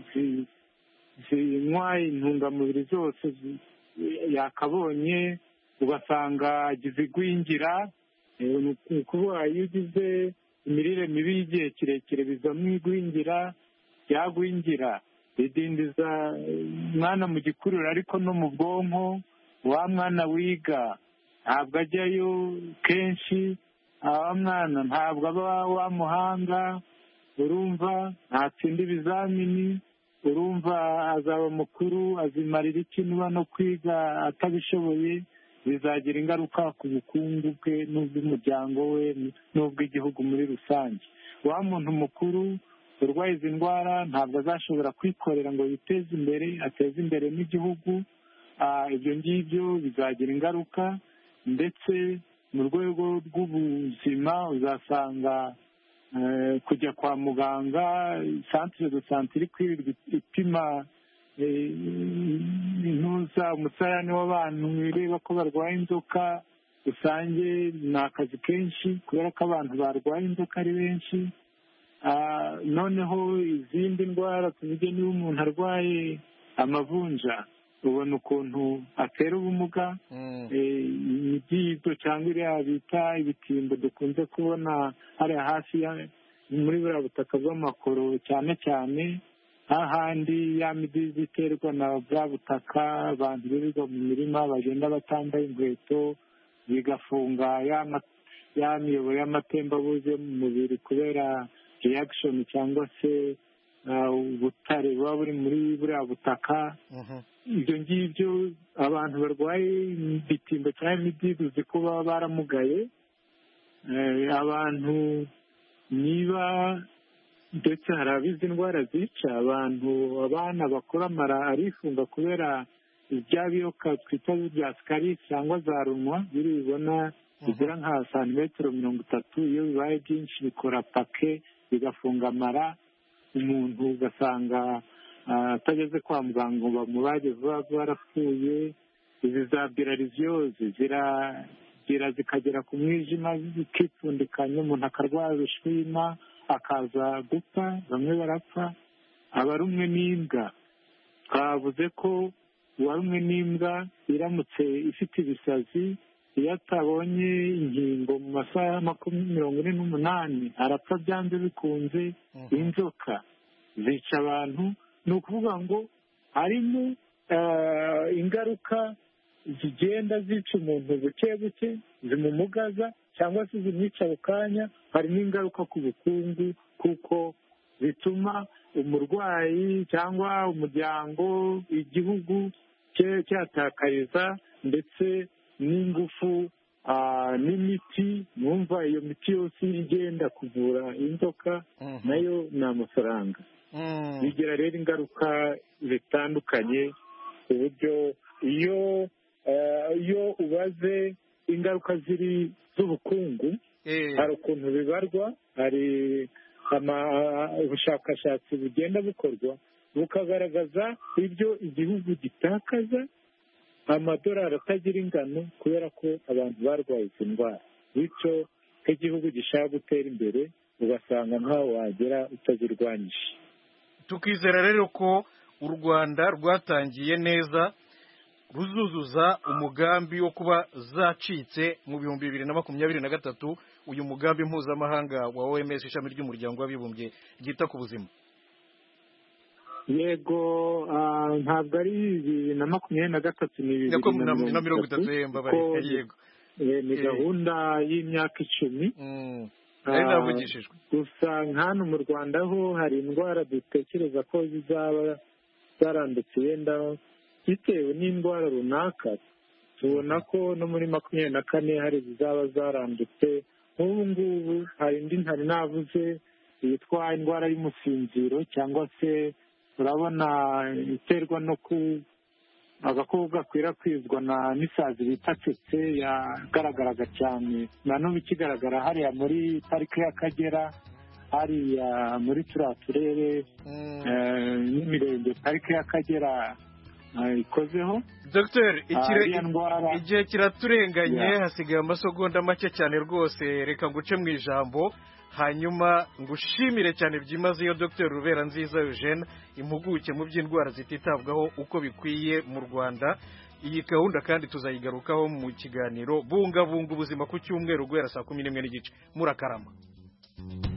zinywa intungamubiri zose yakabonye. ugasanga agize igwingira. Ni ukuvuga iyo ugize imirire mibi y'igihe kirekire bizamo igwingira, ryagwingira ridindiza umwana mu gikuriro ariko no mu bwonko. Wa mwana wiga ntabwo ajyayo kenshi, wa mwana ntabwo aba wa muhanga, urumva ntatsinda ibizamini, urumva azaba mukuru azimarira iki niba no kwiga atabishoboye, bizagira ingaruka ku bukungu bwe n'ubw'umuryango we n'ubw'igihugu muri rusange. Wa muntu mukuru urwaye izi ndwara ntabwo azashobora kwikorera ngo yiteze imbere, ateze imbere n'igihugu. Ibyo ngibyo bizagira ingaruka, ndetse mu rwego rw'ubuzima uzasanga kujya kwa muganga, santire de sante iri kwirirwa ipima intuza umusarane w'abantu ireba ko barwaye inzoka, usange ni akazi kenshi kubera ko abantu barwaye inzoka ari benshi. Noneho izindi ndwara tuvuge niba umuntu arwaye amavunja, ubona ukuntu atera ubumuga. Imidido cyangwa iriya bita ibitimbo dukunze kubona hariya hafi muri buriya butaka bw'amakoro, cyane cyane hahandi ya midido iterwa na bwa butaka abantu birirwa mu mirima bagenda batambaye inkweto, bigafunga ya miyoboro y'amatembabuzi mu mubiri kubera reaction cyangwa se ubutare buba buri muri buriya butaka. Ibyo ngibyo abantu barwaye ibitimbo cyangwa imidido uzi ko baba baramugaye. Abantu niba ndetse hari abizi indwara zica abantu, abana bakora amara arifunga kubera ibya biyoka twita bya sikarisi cyangwa za runwa, biri bibona bigera nka santimetero mirongo itatu, iyo bibaye byinshi bikora pake bigafunga amara. Umuntu ugasanga atageze kwa muganga ngo bamubage vuba barapfuye. Izi za birariziyozi ziragira zikagera ku mwijima zikipfundikanya, umuntu akarwara urushwima akaza gupfa, bamwe barapfa. Abarumwe n'imbwa, twavuze ko uwarumwe n'imbwa iramutse ifite ibisazi, iyo atabonye inkingo mu masaha makumyabiri mirongo ine n'umunani arapfa byanze bikunze. Inzoka zica abantu, ni ukuvuga ngo harimo ingaruka zigenda zica umuntu buke buke, zimumugaza cyangwa se zimwica ako kanya. Hari n'ingaruka ku bukungu kuko zituma umurwayi cyangwa umuryango, igihugu cyatakariza ndetse n'ingufu n'imiti. Numva iyo miti yose igenda kuvura inzoka nayo ni amafaranga. Bigira rero ingaruka zitandukanye ku buryo iyo iyo ubaze ingaruka ziri z'ubukungu, hari ukuntu bibarwa. Hari ubushakashatsi bugenda bukorwa bukagaragaza ibyo igihugu gitakaza amadolari atagira ingano kubera ko abantu barwaye izi ndwara. Bityo nk'igihugu gishaka gutera imbere ugasanga nkaho wagera utazirwanyije. Tukizera rero ko u Rwanda rwatangiye neza, ruzuzuza umugambi wo kuba zacitse mu bihumbi bibiri na makumyabiri na gatatu, uyu mugambi mpuzamahanga wa O M S, ishami ry'umuryango w'abibumbye ryita ku buzima. Yego, ntabwo ari bibiri na makumyabiri na gatatu, ni bibiri na mirongo itatu. Yego, ni gahunda y'imyaka icumi. Navugishijwe gusa hano mu Rwanda ho hari indwara dutekereza ko zizaba zarandutse wenda bitewe n'indwara runaka. Tubona ko no muri makumyabiri na kane hari zizaba zarandutse. Nk'ubu ngubu hari indi ntari navuze yitwa indwara y'umusinziro, cyangwa se urabona iterwa no ku agakoko gakwirakwizwa na n'isazi bita tsetse, yagaragaraga cyane na n'ubu ikigaragara hariya muri parike y'Akagera, hariya muri turiya turere n'imirenge parike y'Akagera ikozeho. Dogiteri, igihe kiraturenganye, hasigaye amasegonda make cyane rwose. Reka nguce mu ijambo, hanyuma ngushimire cyane byimazeyo Dogiteri Ruberanziza Eugene, impuguke mu by'indwara zititabwaho uko bikwiye mu Rwanda. iyi gahunda kandi tuzayigarukaho mu kiganiro bungabunga ubuzima ku cyumweru guhera saa kumi n'imwe n'igice. Murakarama.